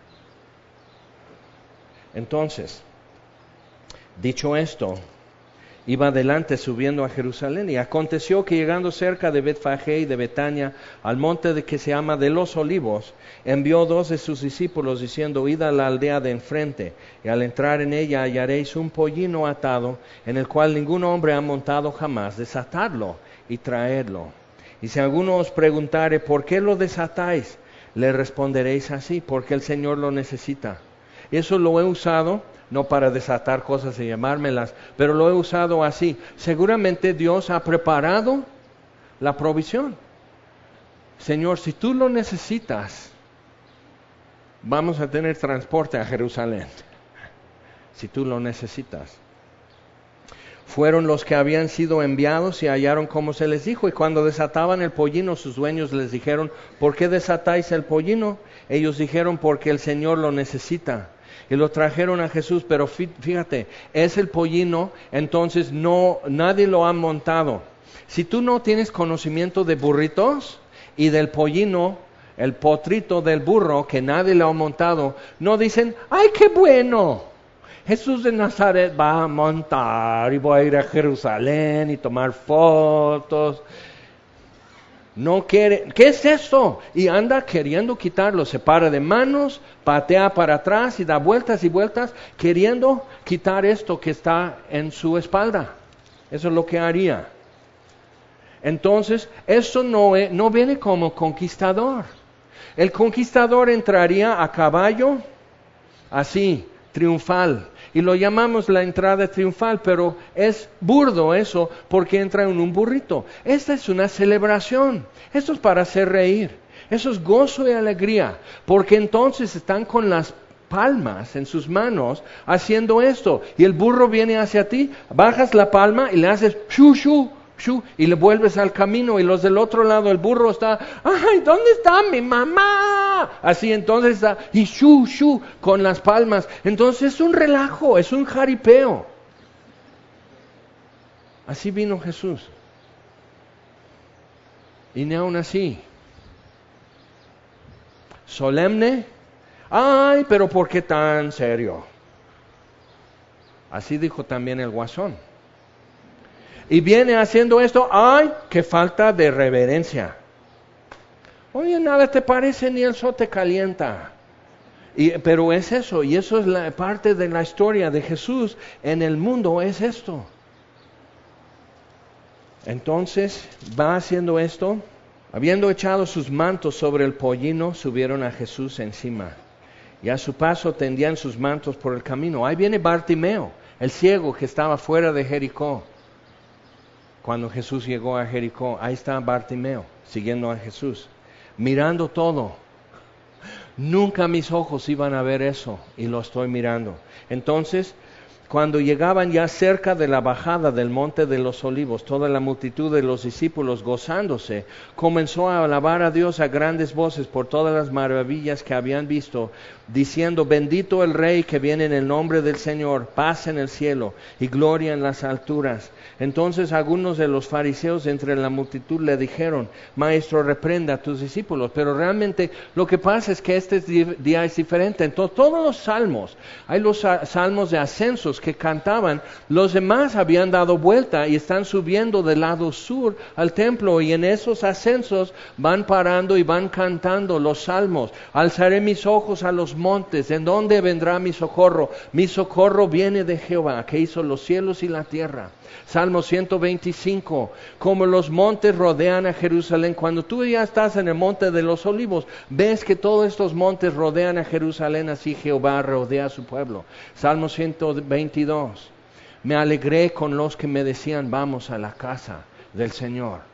Entonces, dicho esto, iba adelante subiendo a Jerusalén, y aconteció que llegando cerca de Betfagé y de Betania, al monte de que se llama de los Olivos, envió dos de sus discípulos diciendo: id a la aldea de enfrente, y al entrar en ella hallaréis un pollino atado, en el cual ningún hombre ha montado jamás, desatadlo y traedlo. Y si alguno os preguntare: ¿por qué lo desatáis?, le responderéis así: porque el Señor lo necesita. Eso lo he usado, no para desatar cosas y llamármelas, pero lo he usado así. Seguramente Dios ha preparado la provisión. Señor, si tú lo necesitas, vamos a tener transporte a Jerusalén. Si tú lo necesitas. Fueron los que habían sido enviados y hallaron como se les dijo. Y cuando desataban el pollino, sus dueños les dijeron: ¿por qué desatáis el pollino? Ellos dijeron: porque el Señor lo necesita. Y lo trajeron a Jesús, pero fíjate, es el pollino, entonces no, nadie lo ha montado. Si tú no tienes conocimiento de burritos y del pollino, el potrito del burro que nadie lo ha montado, no dicen: ¡ay, qué bueno! Jesús de Nazaret va a montar y voy a ir a Jerusalén y tomar fotos. No quiere, ¿qué es eso? Y anda queriendo quitarlo, se para de manos, patea para atrás y da vueltas y vueltas, queriendo quitar esto que está en su espalda. Eso es lo que haría. Entonces, eso no, es, no viene como conquistador. El conquistador entraría a caballo, así, triunfal. Y lo llamamos la entrada triunfal, pero es burdo eso, porque entra en un burrito. Esta es una celebración, esto es para hacer reír, eso es gozo y alegría, porque entonces están con las palmas en sus manos haciendo esto, y el burro viene hacia ti, bajas la palma y le haces shu shu, shu, y le vuelves al camino, y los del otro lado, el burro está: ¡ay, ¿dónde está mi mamá? Así entonces está, y shu, shu, con las palmas. Entonces es un relajo, es un jaripeo. Así vino Jesús. Y ni aún así. Solemne. ¡ay, pero por qué tan serio! Así dijo también el Guasón. Y viene haciendo esto: ¡ay, qué falta de reverencia! Oye, nada te parece, ni el sol te calienta. Y, pero es eso, y eso es la parte de la historia de Jesús en el mundo, es esto. Entonces va haciendo esto. Habiendo echado sus mantos sobre el pollino, subieron a Jesús encima. Y a su paso tendían sus mantos por el camino. Ahí viene Bartimeo, el ciego que estaba fuera de Jericó. Cuando Jesús llegó a Jericó, ahí está Bartimeo, siguiendo a Jesús, mirando todo. Nunca mis ojos iban a ver eso, y lo estoy mirando. Entonces, cuando llegaban ya cerca de la bajada del monte de los Olivos, toda la multitud de los discípulos, gozándose, comenzó a alabar a Dios a grandes voces por todas las maravillas que habían visto, diciendo: bendito el Rey que viene en el nombre del Señor, paz en el cielo y gloria en las alturas. Entonces algunos de los fariseos entre la multitud le dijeron: Maestro, reprenda a tus discípulos. Pero realmente lo que pasa es que este día es diferente. Entonces todos los salmos, hay los salmos de ascensos que cantaban, los demás habían dado vuelta y están subiendo del lado sur al templo, y en esos ascensos van parando y van cantando los salmos. Alzaré mis ojos a los montes, ¿en dónde vendrá mi socorro? Mi socorro viene de Jehová, que hizo los cielos y la tierra. Salmo ciento veinticinco, como los montes rodean a Jerusalén. Cuando tú ya estás en el monte de los Olivos, ves que todos estos montes rodean a Jerusalén, así Jehová rodea a su pueblo. Salmo ciento veintidós, me alegré con los que me decían: vamos a la casa del Señor.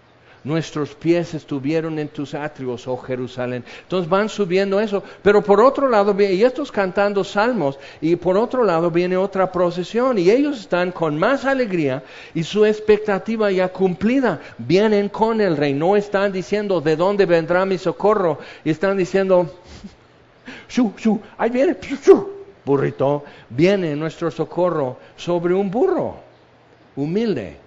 nuestros pies estuvieron en tus atrios, oh Jerusalén. Entonces van subiendo eso, pero por otro lado, y estos cantando salmos, y por otro lado viene otra procesión, y ellos están con más alegría, y su expectativa ya cumplida, vienen con el rey, no están diciendo, ¿de dónde vendrá mi socorro? Y están diciendo, shu, shu, ahí viene, shu, shu, burrito, viene nuestro socorro sobre un burro, humilde.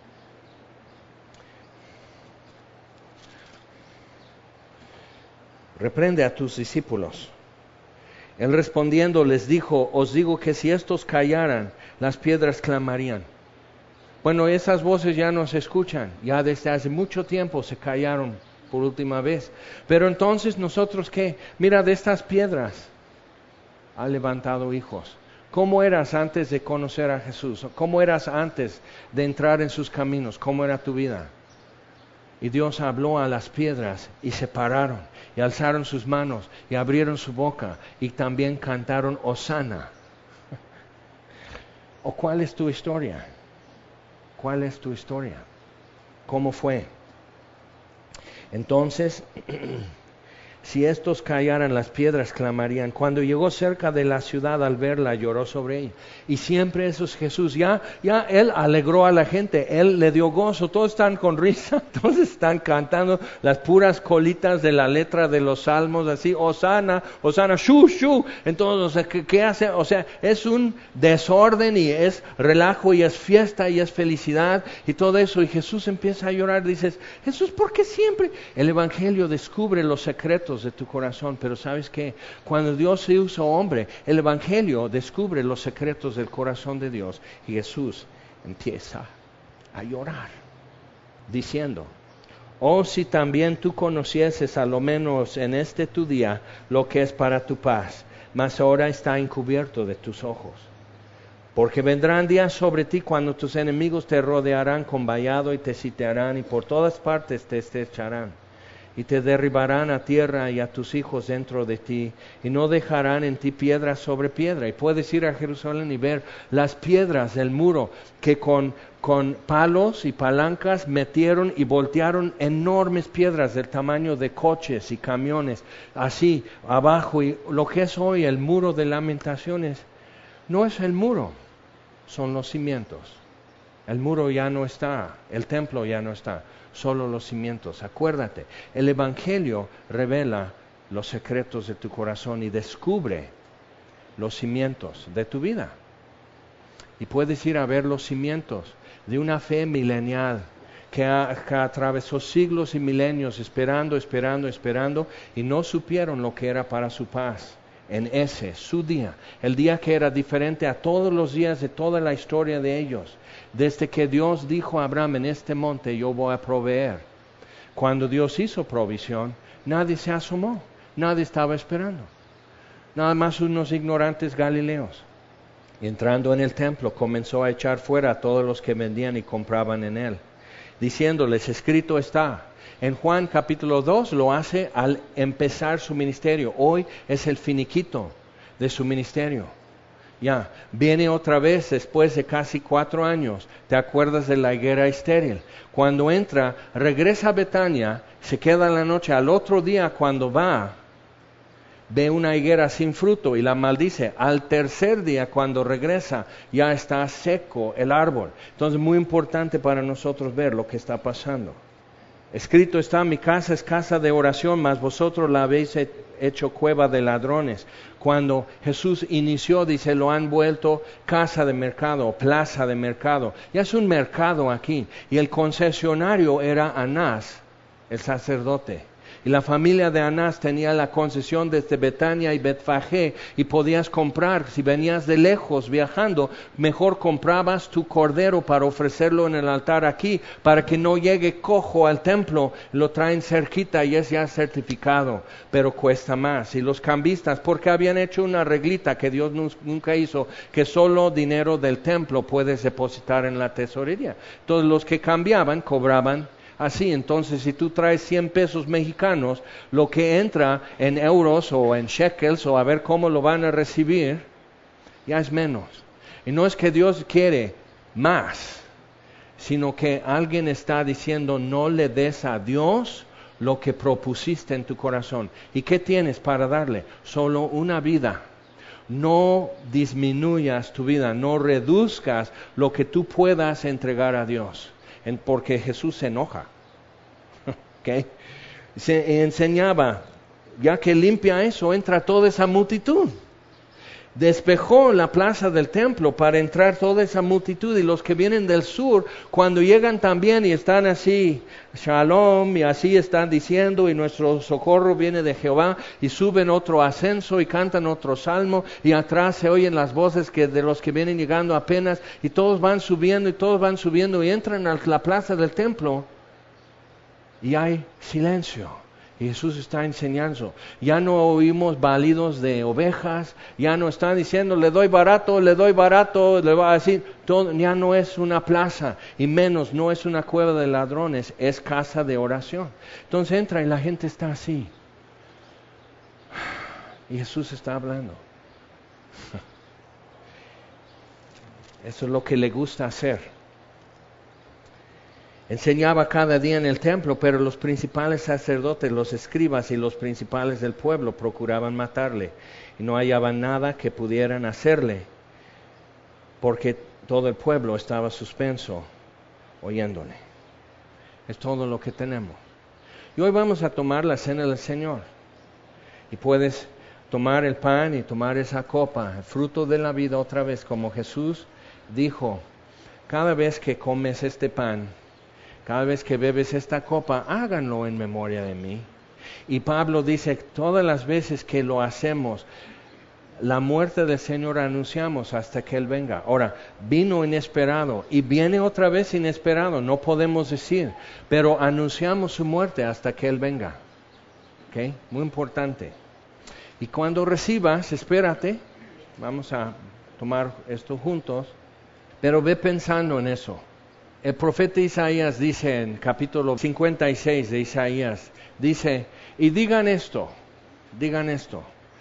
Reprende a tus discípulos. Él respondiendo les dijo, os digo que si estos callaran, las piedras clamarían. Bueno, esas voces ya no se escuchan, ya desde hace mucho tiempo se callaron por última vez. Pero entonces nosotros, ¿qué? Mira, de estas piedras ha levantado hijos. ¿Cómo eras antes de conocer a Jesús? ¿Cómo eras antes de entrar en sus caminos? ¿Cómo era tu vida? Y Dios habló a las piedras y se pararon y alzaron sus manos y abrieron su boca y también cantaron Hosana. ¿O cuál es tu historia? ¿Cuál es tu historia? ¿Cómo fue? Entonces, si estos callaran, las piedras clamarían. Cuando llegó cerca de la ciudad, al verla, lloró sobre ella. Y siempre eso es Jesús. Ya, ya Él alegró a la gente, Él le dio gozo. Todos están con risa, todos están cantando las puras colitas de la letra de los salmos, así, Hosana, Hosana, shu, shu. Entonces, o sea, ¿qué, qué hace? O sea, es un desorden y es relajo y es fiesta y es felicidad y todo eso. Y Jesús empieza a llorar. Dices, Jesús, ¿por qué siempre? El Evangelio descubre los secretos de tu corazón, pero ¿sabes qué? Cuando Dios se hizo hombre, el Evangelio descubre los secretos del corazón de Dios y Jesús empieza a llorar, diciendo, oh, si también tú conocieses a lo menos en este tu día lo que es para tu paz, mas ahora está encubierto de tus ojos. Porque vendrán días sobre ti cuando tus enemigos te rodearán con vallado y te sitiarán y por todas partes te estrecharán. Y te derribarán a tierra y a tus hijos dentro de ti, y no dejarán en ti piedra sobre piedra. Y puedes ir a Jerusalén y ver las piedras del muro que con, con palos y palancas metieron y voltearon enormes piedras del tamaño de coches y camiones, así abajo. Y lo que es hoy el muro de lamentaciones, no es el muro, son los cimientos. El muro ya no está, el templo ya no está. Solo los cimientos. Acuérdate, el Evangelio revela los secretos de tu corazón y descubre los cimientos de tu vida. Y puedes ir a ver los cimientos de una fe milenial que, ha, que atravesó siglos y milenios esperando, esperando, esperando y no supieron lo que era para su paz. En ese, su día, el día que era diferente a todos los días de toda la historia de ellos. Desde que Dios dijo a Abraham, en este monte yo voy a proveer. Cuando Dios hizo provisión, nadie se asomó, nadie estaba esperando. Nada más unos ignorantes galileos. Y entrando en el templo, comenzó a echar fuera a todos los que vendían y compraban en él, diciéndoles, escrito está. En Juan capítulo dos lo hace al empezar su ministerio. Hoy es el finiquito de su ministerio. Ya, viene otra vez después de casi cuatro años. ¿Te acuerdas de la higuera estéril? Cuando entra, regresa a Betania, se queda en la noche. Al otro día cuando va, ve una higuera sin fruto y la maldice. Al tercer día cuando regresa, ya está seco el árbol. Entonces, muy importante para nosotros ver lo que está pasando. Escrito está, mi casa es casa de oración, mas vosotros la habéis hecho cueva de ladrones. Cuando Jesús inició, dice, lo han vuelto casa de mercado, plaza de mercado. Ya es un mercado aquí. Y el concesionario era Anás, el sacerdote. Y la familia de Anás tenía la concesión desde Betania y Betfagé y podías comprar, si venías de lejos viajando, mejor comprabas tu cordero para ofrecerlo en el altar aquí, para que no llegue cojo al templo, lo traen cerquita y es ya certificado, pero cuesta más. Y los cambistas, porque habían hecho una reglita que Dios nunca hizo, que solo dinero del templo puedes depositar en la tesorería. Entonces los que cambiaban cobraban así. Entonces, si tú traes cien pesos mexicanos, lo que entra en euros o en shekels o a ver cómo lo van a recibir, ya es menos. Y no es que Dios quiere más, sino que alguien está diciendo no le des a Dios lo que propusiste en tu corazón. ¿Y qué tienes para darle? Solo una vida. No disminuyas tu vida, no reduzcas lo que tú puedas entregar a Dios, porque Jesús se enoja. ¿Okay? Se enseñaba, ya que limpia eso, entra toda esa multitud. Despejó la plaza del templo para entrar toda esa multitud, y los que vienen del sur, cuando llegan también y están así, shalom, y así están diciendo, y nuestro socorro viene de Jehová, y suben otro ascenso y cantan otro salmo, y atrás se oyen las voces que de los que vienen llegando apenas, y todos van subiendo y todos van subiendo y entran a la plaza del templo, y hay silencio. Y Jesús está enseñando. Ya no oímos balidos de ovejas, ya no están diciendo, le doy barato, le doy barato, le va a decir, todo, ya no es una plaza, y menos, no es una cueva de ladrones, es casa de oración. Entonces entra y la gente está así. Y Jesús está hablando. Eso es lo que le gusta hacer. Enseñaba cada día en el templo, pero los principales sacerdotes, los escribas y los principales del pueblo procuraban matarle, y no hallaban nada que pudieran hacerle, porque todo el pueblo estaba suspenso oyéndole. Es todo lo que tenemos. Y hoy vamos a tomar la cena del Señor. Y puedes tomar el pan y tomar esa copa, el fruto de la vida otra vez, como Jesús dijo, cada vez que comes este pan, cada vez que bebes esta copa, háganlo en memoria de mí. Y Pablo dice, todas las veces que lo hacemos, la muerte del Señor anunciamos hasta que Él venga. Ahora, vino inesperado y viene otra vez inesperado, no podemos decir, pero anunciamos su muerte hasta que Él venga. ¿Ok? Muy importante. Y cuando recibas, espérate, vamos a tomar esto juntos, pero ve pensando en eso. El profeta Isaías dice en capítulo cincuenta y seis de Isaías, dice, y digan esto, digan esto,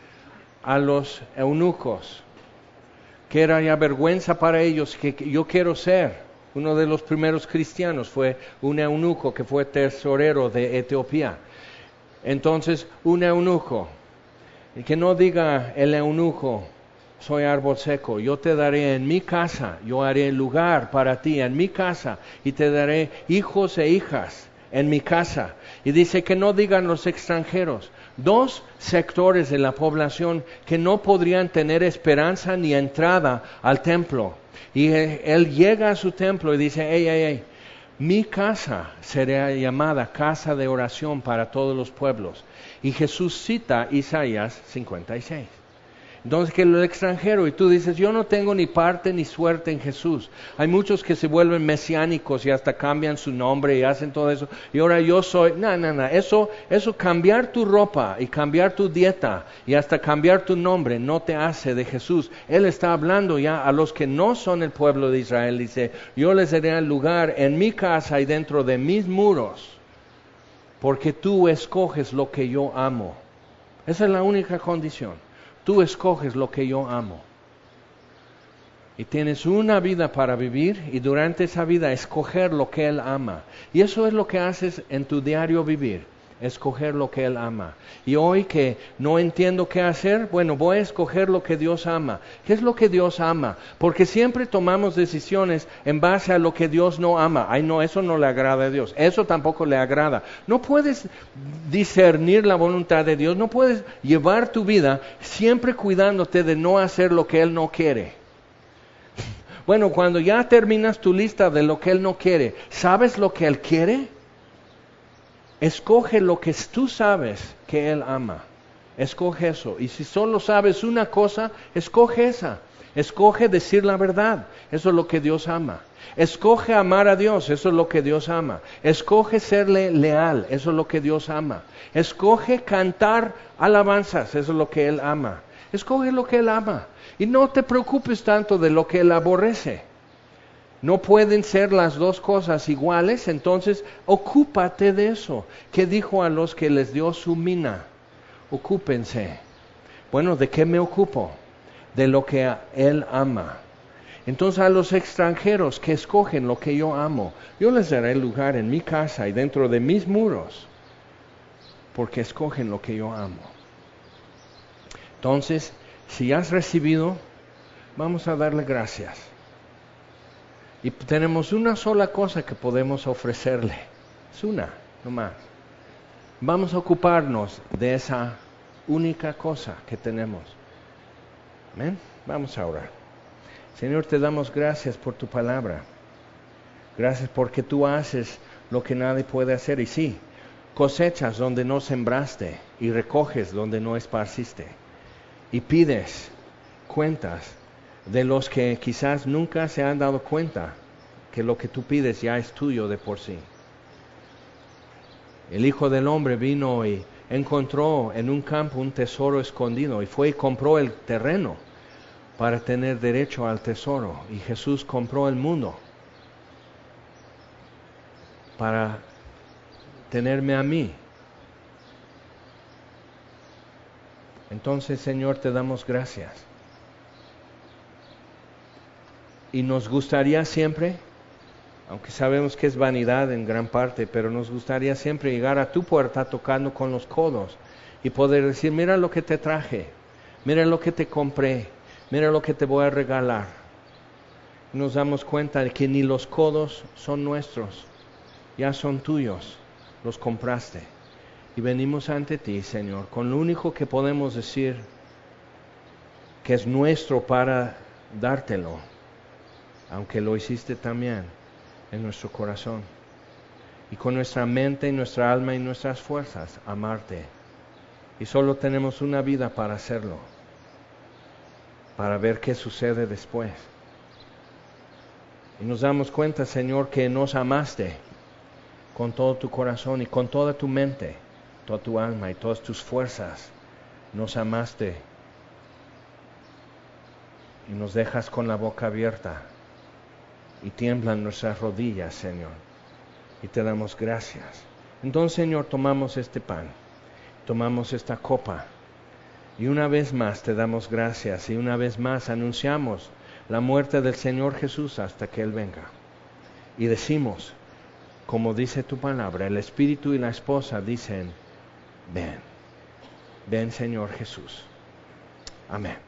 a los eunucos, que era ya vergüenza para ellos, que, que yo quiero ser. Uno de los primeros cristianos fue un eunuco que fue tesorero de Etiopía. Entonces, un eunuco, y que no diga el eunuco, soy árbol seco, yo te daré en mi casa, yo haré lugar para ti en mi casa, y te daré hijos e hijas en mi casa. Y dice que no digan los extranjeros, dos sectores de la población que no podrían tener esperanza ni entrada al templo. Y él llega a su templo y dice, hey, hey, hey, mi casa será llamada casa de oración para todos los pueblos. Y Jesús cita Isaías cincuenta y seis. Entonces que el extranjero, y tú dices, yo no tengo ni parte ni suerte en Jesús. Hay muchos que se vuelven mesiánicos y hasta cambian su nombre y hacen todo eso. Y ahora yo soy, no, no, no, eso, eso cambiar tu ropa y cambiar tu dieta y hasta cambiar tu nombre no te hace de Jesús. Él está hablando ya a los que no son el pueblo de Israel. Dice, yo les daré lugar en mi casa y dentro de mis muros, porque tú escoges lo que yo amo. Esa es la única condición. Tú escoges lo que yo amo. Y tienes una vida para vivir y durante esa vida escoger lo que Él ama. Y eso es lo que haces en tu diario vivir, escoger lo que Él ama. Y hoy que no entiendo qué hacer, bueno, voy a escoger lo que Dios ama. ¿Qué es lo que Dios ama? Porque siempre tomamos decisiones en base a lo que Dios no ama. Ay, no, eso no le agrada a Dios. Eso tampoco le agrada. No puedes discernir la voluntad de Dios. No puedes llevar tu vida siempre cuidándote de no hacer lo que Él no quiere. Bueno, cuando ya terminas tu lista de lo que Él no quiere, ¿sabes lo que Él quiere? Escoge lo que tú sabes que Él ama. Escoge eso. Y si solo sabes una cosa, escoge esa. Escoge decir la verdad. Eso es lo que Dios ama. Escoge amar a Dios. Eso es lo que Dios ama. Escoge serle leal. Eso es lo que Dios ama. Escoge cantar alabanzas. Eso es lo que Él ama. Escoge lo que Él ama. Y no te preocupes tanto de lo que Él aborrece. No pueden ser las dos cosas iguales, entonces ocúpate de eso. ¿Qué dijo a los que les dio su mina? Ocúpense. Bueno, ¿de qué me ocupo? De lo que Él ama. Entonces a los extranjeros que escogen lo que yo amo, yo les daré lugar en mi casa y dentro de mis muros, porque escogen lo que yo amo. Entonces, si has recibido, vamos a darle gracias. Y tenemos una sola cosa que podemos ofrecerle. Es una, no más. Vamos a ocuparnos de esa única cosa que tenemos. Amén. Vamos a orar. Señor, te damos gracias por tu palabra. Gracias porque tú haces lo que nadie puede hacer. Y sí, cosechas donde no sembraste y recoges donde no esparciste. Y pides cuentas de los que quizás nunca se han dado cuenta que lo que tú pides ya es tuyo de por sí. El Hijo del Hombre vino y encontró en un campo un tesoro escondido y fue y compró el terreno para tener derecho al tesoro. Y Jesús compró el mundo para tenerme a mí. Entonces, Señor, te damos gracias. Y nos gustaría siempre, aunque sabemos que es vanidad en gran parte, pero nos gustaría siempre llegar a tu puerta tocando con los codos y poder decir, mira lo que te traje, mira lo que te compré, mira lo que te voy a regalar. Nos damos cuenta de que ni los codos son nuestros, ya son tuyos, los compraste. Y venimos ante ti, Señor, con lo único que podemos decir que es nuestro para dártelo, aunque lo hiciste también en nuestro corazón. Y con nuestra mente y nuestra alma y nuestras fuerzas, amarte. Y solo tenemos una vida para hacerlo, para ver qué sucede después. Y nos damos cuenta, Señor, que nos amaste con todo tu corazón y con toda tu mente, toda tu alma y todas tus fuerzas. Nos amaste y nos dejas con la boca abierta y tiemblan nuestras rodillas, Señor, y te damos gracias. Entonces, Señor, tomamos este pan, tomamos esta copa y una vez más te damos gracias y una vez más anunciamos la muerte del Señor Jesús hasta que Él venga. Y decimos, como dice tu palabra, el Espíritu y la esposa dicen, ven, ven Señor Jesús. Amén.